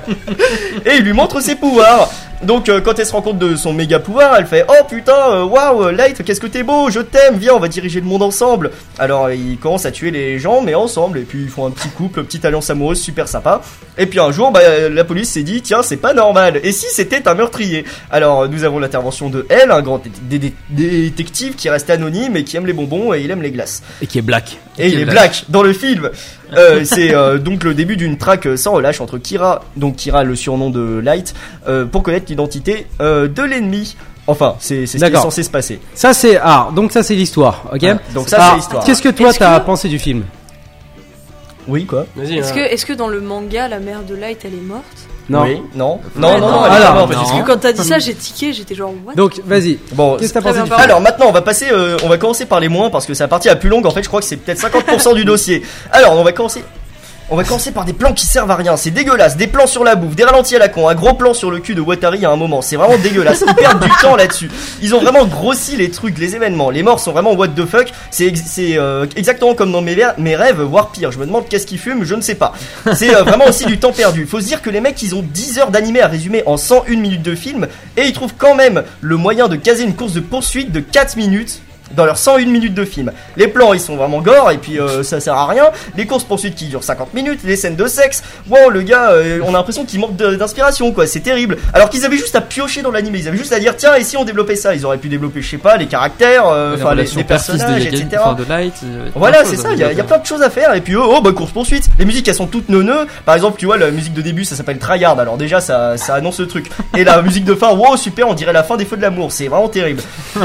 et il lui montre ses pouvoirs. Donc euh, quand elle se rend compte de son méga pouvoir, elle fait oh putain, euh, waouh Light, qu'est-ce que t'es beau, je t'aime, viens on va diriger le monde ensemble. Alors ils commencent à tuer les gens, mais ensemble, et puis ils font un petit couple, petite alliance amoureuse super sympa. Et puis un jour, bah, la police s'est dit, tiens, c'est pas normal. Et si c'était un meurtrier? Alors nous avons l'intervention de elle, un grand dé- dé- détective qui reste anonyme et qui aime les bonbons et il aime les glaces. Et qui est black. Et il est black dans le film. Euh, c'est euh, donc le début d'une traque sans relâche entre Kira, donc Kira le surnom de Light, euh, pour connaître l'identité euh, de l'ennemi. Enfin, c'est, c'est ce qui est D'accord. censé se passer. Ça c'est ah donc ça c'est l'histoire, ok. Ah, donc ça, Alors, c'est l'histoire. Qu'est-ce que toi Est-ce t'as que- pensé du film? Oui, quoi? Vas-y. Est-ce hein. que, est-ce que dans le manga, la mère de Light, elle est morte? Non. Oui, non. Ouais, Non, non, non, non, elle est alors, pas morte, non. parce Parce que- que quand t'as dit ça, j'ai tiqué, j'étais genre, what? Donc vas-y. Bon, Qu'est-ce que t'as Très pensé bien du parlé. film? alors maintenant on va passer, euh, on va commencer par les moins parce que c'est la partie la plus longue. En fait, je crois que c'est peut-être cinquante pour cent du dossier. Alors, on va commencer. On va commencer par des plans qui servent à rien. C'est dégueulasse. Des plans sur la bouffe, des ralentis à la con, un gros plan sur le cul de Watari à un moment. C'est vraiment dégueulasse. Ils perdent du temps là-dessus. Ils ont vraiment grossi les trucs, les événements. Les morts sont vraiment what the fuck. C'est, ex- c'est euh, exactement comme dans mes, ver- mes rêves, voire pire. Je me demande qu'est-ce qu'ils fument, je ne sais pas. C'est euh, vraiment aussi du temps perdu. Faut se dire que les mecs, ils ont dix heures d'animé à résumer en cent une minutes de film et ils trouvent quand même le moyen de caser une course de poursuite de quatre minutes. Dans leurs cent une minutes de film. Les plans ils sont vraiment gore et puis euh, ça sert à rien. Les courses poursuites qui durent cinquante minutes, les scènes de sexe. Wow, le gars, euh, on a l'impression qu'il manque de- d'inspiration quoi, c'est terrible. Alors qu'ils avaient juste à piocher dans l'anime, ils avaient juste à dire tiens et si on développait ça, ils auraient pu développer je sais pas les caractères, euh, La enfin les, relation les père-fils de personnages, Yagen, et cetera. enfin, de Light, euh, Voilà, plein de c'est choses ça, à il y, a- il y a développer. plein de choses à faire. Et puis, oh, oh bah, course poursuite. Les musiques, elles sont toutes neuneux. Par exemple, tu vois, la musique de début, ça s'appelle Tryhard. Alors, déjà, ça, ça annonce le truc. Et la musique de fin, wow, super, on dirait la fin des Feux de l'amour. C'est vraiment terrible.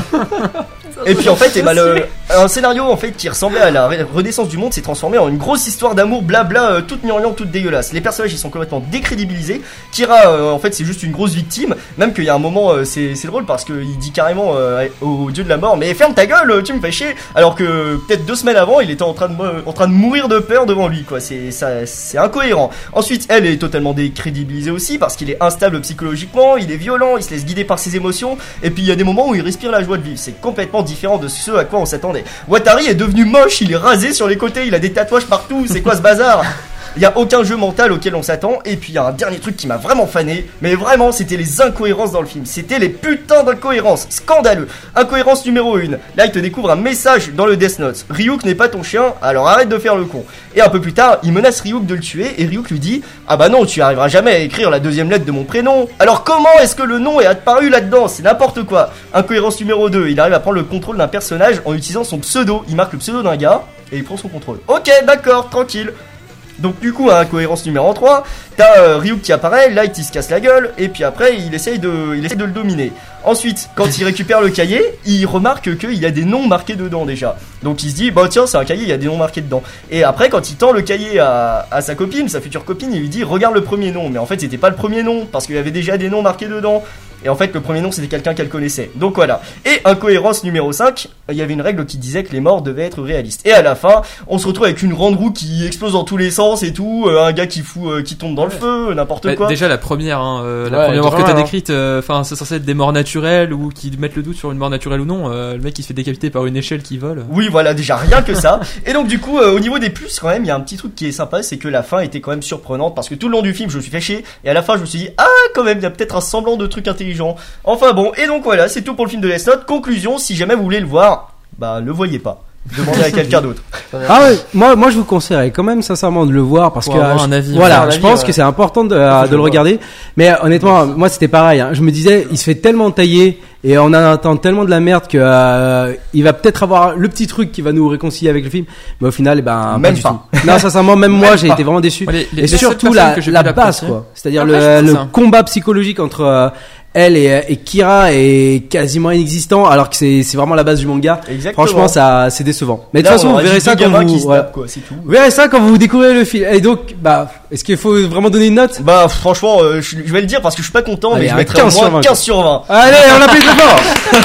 Et puis, en fait, eh ben, le, un scénario, en fait, qui ressemblait à la ré- renaissance du monde s'est transformé en une grosse histoire d'amour, blabla, euh, toute gnangnan, toute dégueulasse. Les personnages, ils sont complètement décrédibilisés. Kira, euh, en fait, c'est juste une grosse victime. Même qu'il y a un moment, euh, c'est, c'est drôle parce qu'il dit carrément euh, au dieu de la mort, mais ferme ta gueule, tu me fais chier. Alors que peut-être deux semaines avant, il était en train de, me- en train de mourir de peur devant lui, quoi. C'est, ça, c'est incohérent. Ensuite, elle est totalement décrédibilisée aussi parce qu'il est instable psychologiquement, il est violent, il se laisse guider par ses émotions. Et puis il y a des moments où il respire la joie de vivre. C'est complètement différent de ce à quoi on s'attendait. Watari est devenu moche, il est rasé sur les côtés, il a des tatouages partout. C'est quoi ce bazar? Il y a aucun jeu mental auquel on s'attend. Et puis il y a un dernier truc qui m'a vraiment fané. Mais vraiment, c'était les incohérences dans le film. C'était les putains d'incohérences. Scandaleux. Incohérence numéro une. Là, il te découvre un message dans le Death Note. Ryuk n'est pas ton chien, alors arrête de faire le con. Et un peu plus tard, il menace Ryuk de le tuer. Et Ryuk lui dit: ah bah non, tu arriveras jamais à écrire la deuxième lettre de mon prénom. Alors comment est-ce que le nom est apparu là-dedans? C'est n'importe quoi. Incohérence numéro deux. Il arrive à prendre le contrôle d'un personnage en utilisant son pseudo. Il marque le pseudo d'un gars et il prend son contrôle. Ok, d'accord, tranquille. Donc du coup, à incohérence numéro trois, t'as euh, Ryuk qui apparaît, Light il se casse la gueule, et puis après il essaye de, il essaye de le dominer. Ensuite, quand il récupère le cahier, il remarque qu'il y a des noms marqués dedans déjà. Donc il se dit, bah tiens, c'est un cahier, il y a des noms marqués dedans. Et après, quand il tend le cahier à, à sa copine, sa future copine, il lui dit, regarde le premier nom. Mais en fait, c'était pas le premier nom, parce qu'il y avait déjà des noms marqués dedans. Et en fait, le premier nom, c'était quelqu'un qu'elle connaissait. Donc voilà. Et incohérence numéro cinq, il y avait une règle qui disait que les morts devaient être réalistes. Et à la fin, on se retrouve avec une grande roue qui explose dans tous les sens et tout, euh, un gars qui fout, euh, qui tombe dans le feu, n'importe Bah, quoi. déjà la première, hein, euh, la Ouais, première mort que grave, t'as hein. décrite, enfin c'est censé être des morts naturelles ou qui mettent le doute sur une mort naturelle ou non. Euh, le mec il se fait décapiter par une échelle qui vole. Oui, voilà, déjà rien que ça. Et donc du coup, euh, au niveau des plus, quand même, il y a un petit truc qui est sympa, c'est que la fin était quand même surprenante parce que tout le long du film, je me suis fait chier et à la fin, je me suis dit ah, quand même, il y a peut-être un semblant de truc intelligent. Enfin bon, et donc voilà, c'est tout pour le film de Death Note. Conclusion, si jamais vous voulez le voir, bah le voyez pas. Demandez à quelqu'un d'autre. Ah ouais, moi, moi je vous conseillerais quand même sincèrement de le voir parce Pour que avoir euh, un je- avis. voilà, Faire un je avis, pense ouais. que c'est important de, euh, de le regarder. Mais euh, honnêtement, moi c'était pareil. Hein. Je me disais, il se fait tellement tailler et on en attend tellement de la merde que euh, il va peut-être avoir le petit truc qui va nous réconcilier avec le film. Mais au final, eh ben Même du pas. tout. Non, sincèrement, même moi Même j'ai pas. été vraiment déçu. Ouais, les- les- et les sept surtout personnes la, que j'ai la pu base l'apprécier. quoi. C'est-à-dire Après, je le, trouve le ça. combat psychologique entre euh, elle et, et Kira est quasiment inexistant alors que c'est c'est vraiment la base du manga. Exactement. Franchement, ça c'est décevant. Mais de Là, toute façon, on vous aurait verrez dit ça deux quand gamins vous qui se ouais. tapent, quoi, c'est tout. Vous verrez ça quand vous découvrez le film. Et donc, bah, est-ce qu'il faut vraiment donner une note? Bah franchement, euh, je, je vais le dire parce que je suis pas content, Allez, mais je un mettrais au quinze sur moins vingt, quinze sur vingt. Allez, on appuie très fort.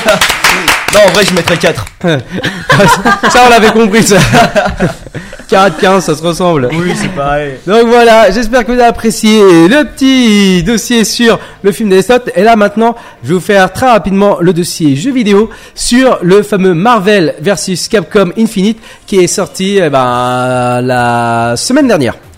Non, en vrai, je mettrais quatre. Ça, on l'avait compris, ça. quarante quinze, ça se ressemble. Oui, c'est pareil. Donc voilà, j'espère que vous avez apprécié le petit dossier sur le film Death Note. Et là maintenant, je vais vous faire très rapidement le dossier jeux vidéo sur le fameux Marvel versus Capcom Infinite qui est sorti eh ben, la semaine dernière.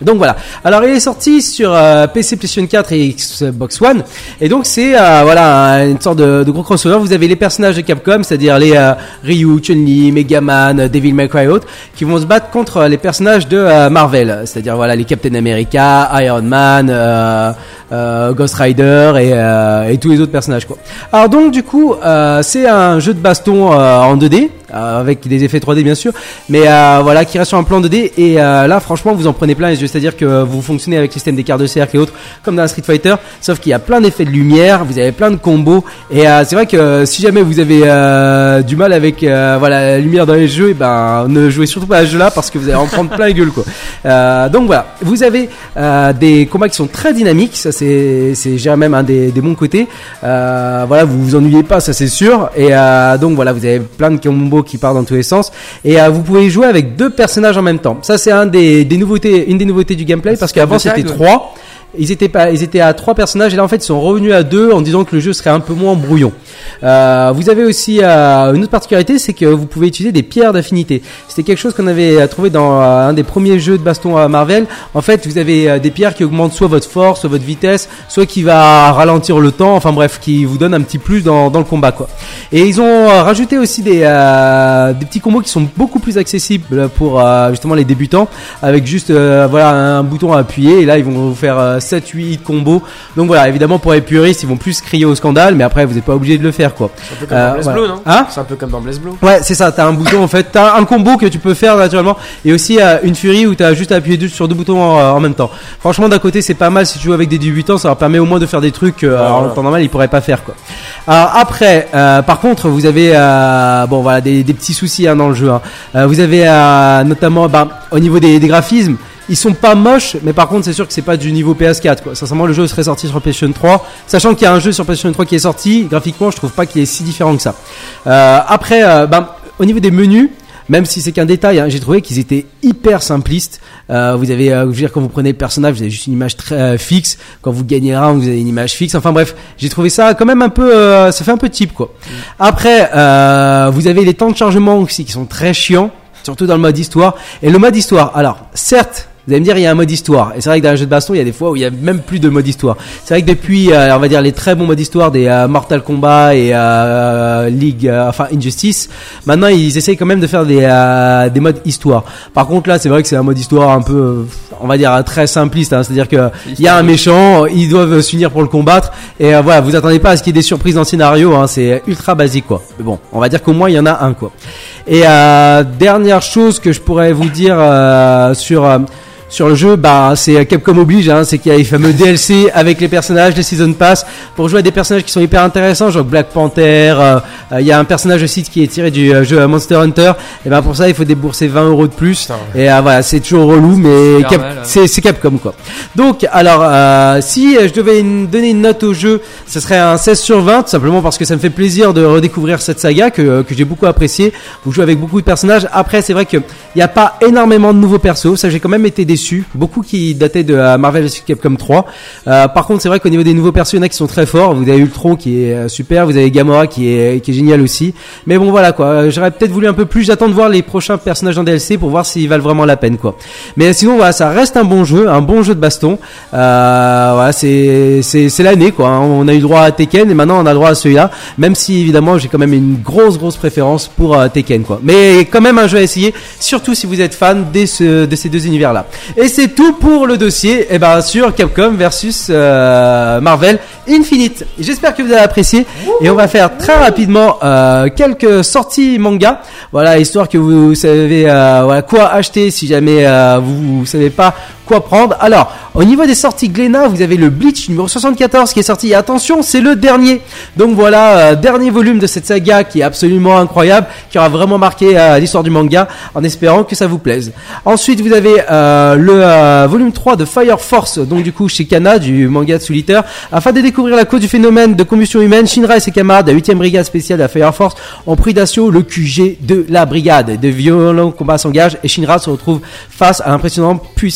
Donc voilà. Alors il est sorti sur euh, P C, PlayStation quatre et Xbox One. Et donc c'est euh, voilà une sorte de, de gros crossover. Vous avez les personnages de Capcom, c'est-à-dire les euh, Ryu, Chun-Li, Mega Man, Devil May Cry et autres, qui vont se battre contre les personnages de euh, Marvel, c'est-à-dire voilà les Captain America, Iron Man, euh, euh, Ghost Rider et, euh, et tous les autres personnages quoi. Alors donc du coup euh, c'est un jeu de baston euh, en deux D. Euh, avec des effets trois D bien sûr, mais euh, voilà qui reste sur un plan deux D et euh, là franchement vous en prenez plein les yeux, c'est-à-dire que vous fonctionnez avec le système des quarts de cercle et autres comme dans un Street Fighter, sauf qu'il y a plein d'effets de lumière, vous avez plein de combos et euh, c'est vrai que euh, si jamais vous avez euh, du mal avec euh, voilà la lumière dans les jeux, et ben ne jouez surtout pas à ce jeu-là parce que vous allez en prendre plein la gueule quoi. Euh, donc voilà, vous avez euh, des combats qui sont très dynamiques, ça c'est c'est je dirais même un des, des bons côtés. Euh, voilà, vous vous ennuyez pas, ça c'est sûr et euh, donc voilà, vous avez plein de combos qui part dans tous les sens et euh, vous pouvez jouer avec deux personnages en même temps. Ça c'est un des, des nouveautés, une des nouveautés du gameplay parce qu'avant c'était trois. Ils étaient pas, ils étaient à trois personnages et là en fait ils sont revenus à deux en disant que le jeu serait un peu moins brouillon. Euh, vous avez aussi euh, une autre particularité, c'est que vous pouvez utiliser des pierres d'affinité. C'était quelque chose qu'on avait trouvé dans euh, un des premiers jeux de baston à Marvel. En fait, vous avez euh, des pierres qui augmentent soit votre force, soit votre vitesse, soit qui va ralentir le temps. Enfin bref, qui vous donne un petit plus dans, dans le combat quoi. Et ils ont euh, rajouté aussi des, euh, des petits combos qui sont beaucoup plus accessibles pour euh, justement les débutants, avec juste euh, voilà un bouton à appuyer et là ils vont vous faire euh, sept huit combos. Donc voilà, évidemment pour les puristes, ils vont plus crier au scandale, mais après vous n'êtes pas obligé de le faire quoi. C'est un peu comme euh, dans Blaze voilà. Blue, non Hein C'est un peu comme dans Blaze Blue. Ouais, c'est ça, t'as un bouton en fait, t'as un combo que tu peux faire naturellement et aussi euh, une furie où t'as juste à appuyer sur deux boutons en, en même temps. Franchement, d'un côté, c'est pas mal si tu joues avec des débutants, ça leur permet au moins de faire des trucs que euh, en temps normal ils pourraient pas faire quoi. Alors après, euh, par contre, vous avez euh, bon voilà des, des petits soucis hein, dans le jeu. Hein. Euh, vous avez euh, notamment bah, au niveau des, des graphismes. Ils sont pas moches, mais par contre c'est sûr que c'est pas du niveau P S quatre quoi. Sincèrement, le jeu serait sorti sur PlayStation trois, sachant qu'il y a un jeu sur PlayStation trois qui est sorti. Graphiquement, je trouve pas qu'il est si différent que ça. Euh, après, euh, bah, au niveau des menus, même si c'est qu'un détail, hein, j'ai trouvé qu'ils étaient hyper simplistes. Euh, vous avez, euh, je veux dire, quand vous prenez le personnage, vous avez juste une image très euh, fixe. Quand vous gagnez un round, vous avez une image fixe. Enfin bref, j'ai trouvé ça quand même un peu, euh, ça fait un peu cheap quoi. Mmh. Après, euh, vous avez les temps de chargement aussi qui sont très chiants, surtout dans le mode histoire. Et le mode histoire, alors certes. Vous allez me dire, il y a un mode histoire. Et c'est vrai que dans un jeu de baston, il y a des fois où il y a même plus de mode histoire. C'est vrai que depuis, euh, on va dire, les très bons modes histoire des euh, Mortal Kombat et euh, League, euh, enfin Injustice, maintenant ils essayent quand même de faire des, euh, des modes histoire. Par contre là, c'est vrai que c'est un mode histoire un peu, euh, on va dire, très simpliste. Hein. C'est-à-dire que il y a un méchant, ils doivent s'unir pour le combattre. Et euh, voilà, vous attendez pas à ce qu'il y ait des surprises dans le scénario. Hein. C'est ultra basique quoi. Mais bon, on va dire qu'au moins il y en a un quoi. Et euh, dernière chose que je pourrais vous dire euh, sur... Euh, Sur le jeu, bah c'est Capcom oblige, hein, c'est qu'il y a les fameux D L C avec les personnages, les Season Pass, pour jouer à des personnages qui sont hyper intéressants, genre Black Panther. Euh, il euh, y a un personnage aussi qui est tiré du euh, jeu Monster Hunter. Et ben pour ça, il faut débourser vingt euros de plus. Putain, ouais. Et euh, voilà, c'est toujours relou, mais Cap- mal, c'est, c'est Capcom quoi. Donc alors, euh, si je devais une, donner une note au jeu, ce serait un seize sur vingt, tout simplement parce que ça me fait plaisir de redécouvrir cette saga que que j'ai beaucoup apprécié. Vous jouez avec beaucoup de personnages. Après, c'est vrai que il y a pas énormément de nouveaux persos. Ça, j'ai quand même été déçu. Beaucoup qui dataient de uh, Marvel versus. Capcom trois. Euh, par contre, c'est vrai qu'au niveau des nouveaux persos, il y en a qui sont très forts. Vous avez Ultron qui est euh, super, vous avez Gamora qui est qui est génial aussi. Mais bon, voilà quoi. J'aurais peut-être voulu un peu plus. J'attends de voir les prochains personnages en D L C pour voir s'ils valent vraiment la peine quoi. Mais sinon, voilà, ça reste un bon jeu, un bon jeu de baston. Euh, voilà, c'est c'est c'est l'année quoi. On a eu droit à Tekken et maintenant on a droit à celui-là. Même si évidemment, j'ai quand même une grosse grosse préférence pour euh, Tekken quoi. Mais quand même un jeu à essayer, surtout si vous êtes fan de ce de ces deux univers-là. Et c'est tout pour le dossier, et ben sur Capcom versus euh, Marvel Infinite. J'espère que vous avez apprécié et on va faire très rapidement euh, quelques sorties manga. Voilà, histoire que vous savez euh, voilà quoi acheter si jamais euh, vous, vous savez pas quoi prendre. Alors, au niveau des sorties Glénat, vous avez le Bleach numéro soixante-quatorze qui est sorti. Et attention, c'est le dernier. Donc voilà, euh, dernier volume de cette saga qui est absolument incroyable, qui aura vraiment marqué euh, l'histoire du manga, en espérant que ça vous plaise. Ensuite, vous avez euh, le euh, volume trois de Fire Force, donc du coup chez Kana, du manga de Solitaire. Afin de découvrir la cause du phénomène de combustion humaine, Shinra et ses camarades de la huitième brigade spéciale de la Fire Force ont pris d'assaut le Q G de la brigade. De violents combats s'engagent et Shinra se retrouve face à l'impressionnante puissance de feu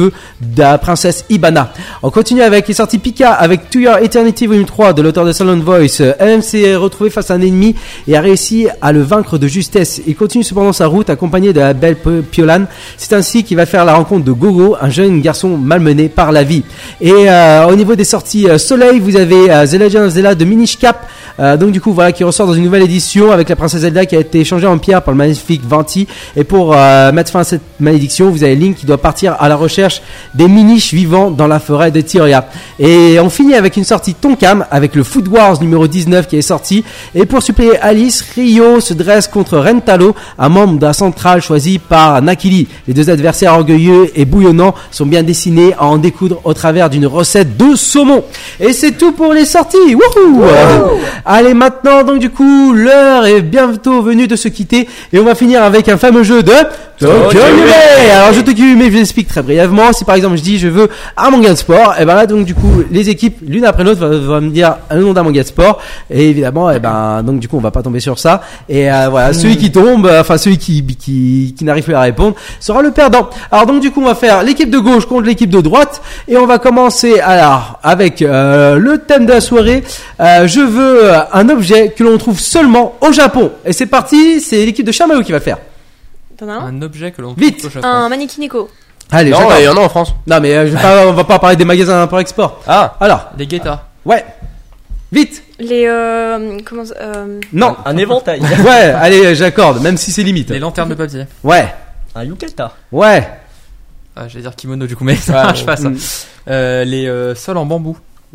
feu de la princesse Ibana. On continue avec les sorties Pika avec To Your Eternity Volume trois de l'auteur de Silent Voice. Elle s'est retrouvée face à un ennemi et a réussi à le vaincre de justesse. Il continue cependant sa route accompagné de la belle Piolan. C'est ainsi qu'il va faire la rencontre de Gogo, un jeune garçon malmené par la vie. Et euh, au niveau des sorties euh, Soleil, vous avez euh, The Legend of Zelda de Minish Cap. Euh, donc du coup voilà, qui ressort dans une nouvelle édition avec la princesse Zelda qui a été changée en pierre par le magnifique Venti. Et pour euh, mettre fin à cette malédiction, vous avez Link qui doit partir à la recherche des Minish vivant dans la forêt de Tyria. Et on finit avec une sortie Tonkam avec le Food Wars numéro dix-neuf qui est sorti. Et pour suppléer Alice, Ryo se dresse contre Rentalo, un membre de la centrale choisi par Nakili. Les deux adversaires orgueilleux et bouillonnants sont bien destinés à en découdre au travers d'une recette de saumon. Et c'est tout pour les sorties. Wouhou! Allez, maintenant, donc du coup, l'heure est bientôt venue de se quitter et on va finir avec un fameux jeu de Tokyo Yume. Alors, je Tokyo Yume, je vous explique très brièvement. Si par exemple je dis je veux un manga de sport, et ben là donc du coup les équipes l'une après l'autre va, va me dire le nom d'un manga de sport et évidemment et ben donc du coup on va pas tomber sur ça et euh, voilà, celui qui tombe, enfin celui qui qui qui n'arrive plus à répondre sera le perdant. Alors donc du coup on va faire l'équipe de gauche contre l'équipe de droite et on va commencer alors avec euh, le thème de la soirée. Euh, je veux un objet que l'on trouve seulement au Japon et c'est parti, c'est l'équipe de Chamallow qui va faire. T'en as un Un objet que l'on Vite. trouve au Japon. Un Manikineko. Allez, Non, j'accorde. il y en a en France. Non mais euh, je vais pas, on va pas parler des magasins import-export. Ah, Alors, Des guettas. ouais, vite. Les. Euh, comment ça, euh, Non. Un éventail. Ouais, allez, j'accorde, même si c'est limite. Les lanternes de papier. Ouais, Un yukata. ouais. Ah, j'allais dire kimono du coup, mais ça marche pas ça. Mm. Euh, les euh, sols en bambou.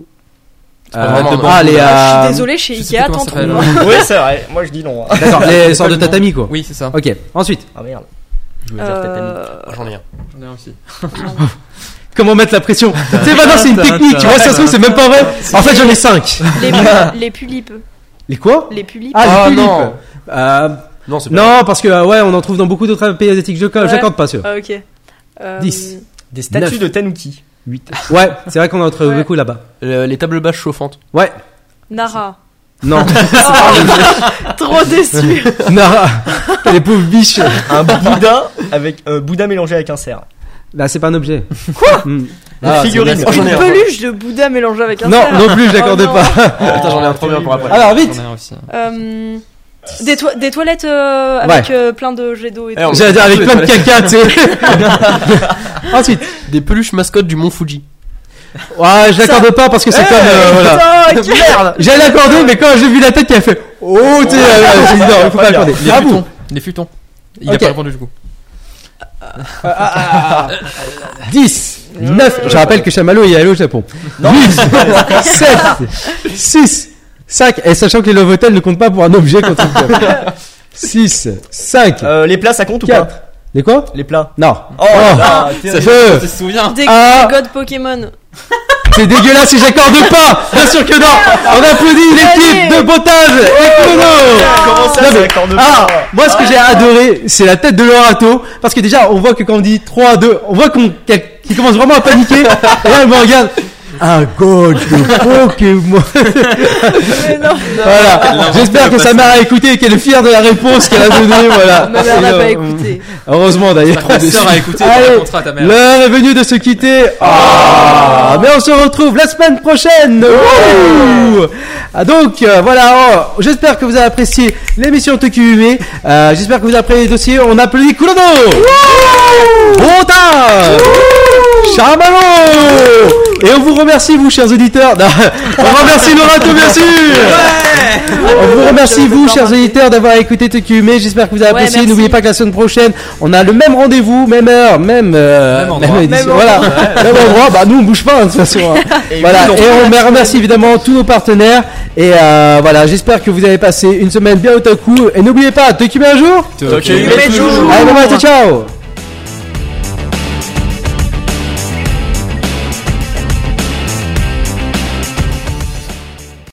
Euh, vraiment de un ah, les, ah, je euh, suis désolé, chez je sais Ikea, plus comment t'en ça s'appelle. trouves. Oui, c'est vrai. Moi, je dis non. hein. D'accord, les sortes de tatami quoi. Oui, c'est ça. Ok, ensuite. Ah merde. Je veux dire tatami. Euh, j'en ai un. J'en ai un aussi. Comment mettre la pression? C'est pas non, c'est une technique, tu vois, ça se trouve, c'est même pas vrai. En fait, j'en ai cinq. les, pu- les pulipes. Les quoi? Les pulipes. Ah, Ah, les tulipes. non. Euh, Non, c'est pas. non, parce que, euh, ouais, on en trouve dans beaucoup d'autres pays asiatiques. Je Ouais. j'accorde pas sûr. Ah, ok. Euh, dix. Des statues Neuf. de Tanuki. huit. Ouais, c'est vrai qu'on en trouve Ouais. beaucoup là-bas. Le- les tables basses chauffantes. Ouais. Nara. Non. Oh, trop déçu. non. Les pauvres biches. Un Bouddha avec un Bouddha mélangé avec un cerf. Là, c'est pas un objet. Quoi? Une Ah, figurine. c'est- Oh, j'en ai Une un. peluche de Bouddha mélangée avec un Non, cerf. non plus, j'accorde Oh, non. pas. Attends, j'en ai un trop bien pour après. Alors, vite. J'en ai un aussi. Euh, des, toi- des toilettes euh, avec euh, plein de jets d'eau et Eh, tout. on- J'allais dire avec plein de caca, tu sais. Ensuite. Des peluches mascottes du Mont Fuji. Ouais, je l'accorde pas parce que c'est comme, euh, voilà. Putain, ok. Merde. J'allais l'accorder, mais quand j'ai vu la tête qui a fait, oh, tu sais, euh, j'ai dit non, il faut pas l'accorder. Les À vous. futons. Les futons. Il Ok. a pas répondu du coup. dix, neuf, je rappelle que Chamallow est allé au Japon. huit, sept, six, cinq, et sachant que les Love Hotels ne comptent pas pour un objet contre une table. six, cinq, Euh, les plats, ça compte ou quatre. pas? Les quoi? Les plats. Non. Oh, là, Ça terrible. fait- Tu te souviens? Des, Ah. des God Pokémon. C'est dégueulasse si j'accorde pas. Bien sûr que non. On applaudit l'équipe de Botage et Kono. Comment ça, Non, ça mais- accorde Ah, pas? moi ce que j'ai adoré, c'est la tête de Lorato, parce que déjà on voit que quand on dit trois, deux, on voit qu'on qu'elle- qu'il commence vraiment à paniquer. Et là elle me regarde. Un god de Pokémon. Mais non, Voilà. J'espère que sa mère a écouté et qu'elle est fière de la réponse qu'elle a donnée. Voilà. ma mère n'a Et, pas euh, écouté. Heureusement d'ailleurs. Ta sœur a écouté, Allez, tu raconteras à ta mère. l'heure est venue de se quitter. Ah, mais on se retrouve la semaine prochaine. Wouhou. Ah, donc euh, voilà, oh, j'espère que vous avez apprécié l'émission Tokyo Yume. Euh, j'espère que vous avez apprécié les dossiers. On applaudit Kurono. Bota. Chamallow. Et on vous remercie vous chers auditeurs. Non, on remercie Lorato bien sûr. On vous remercie vous chers auditeurs d'avoir écouté Tokyo Yume. J'espère que vous avez Ouais, apprécié. merci. N'oubliez pas que la semaine prochaine, on a le même rendez-vous, même heure, même euh, Même endroit. édition. Même Voilà, même endroit. Bah nous on bouge pas hein, de toute façon. hein. Et Voilà. oui, non. Et on remercie évidemment tous nos partenaires. Et euh, voilà, j'espère que vous avez passé une semaine bien au taku. Et n'oubliez pas, Tokyo Yume un jour. Tokyo Yume Mais toujours. toujours. Allez, bye bye, ciao ciao.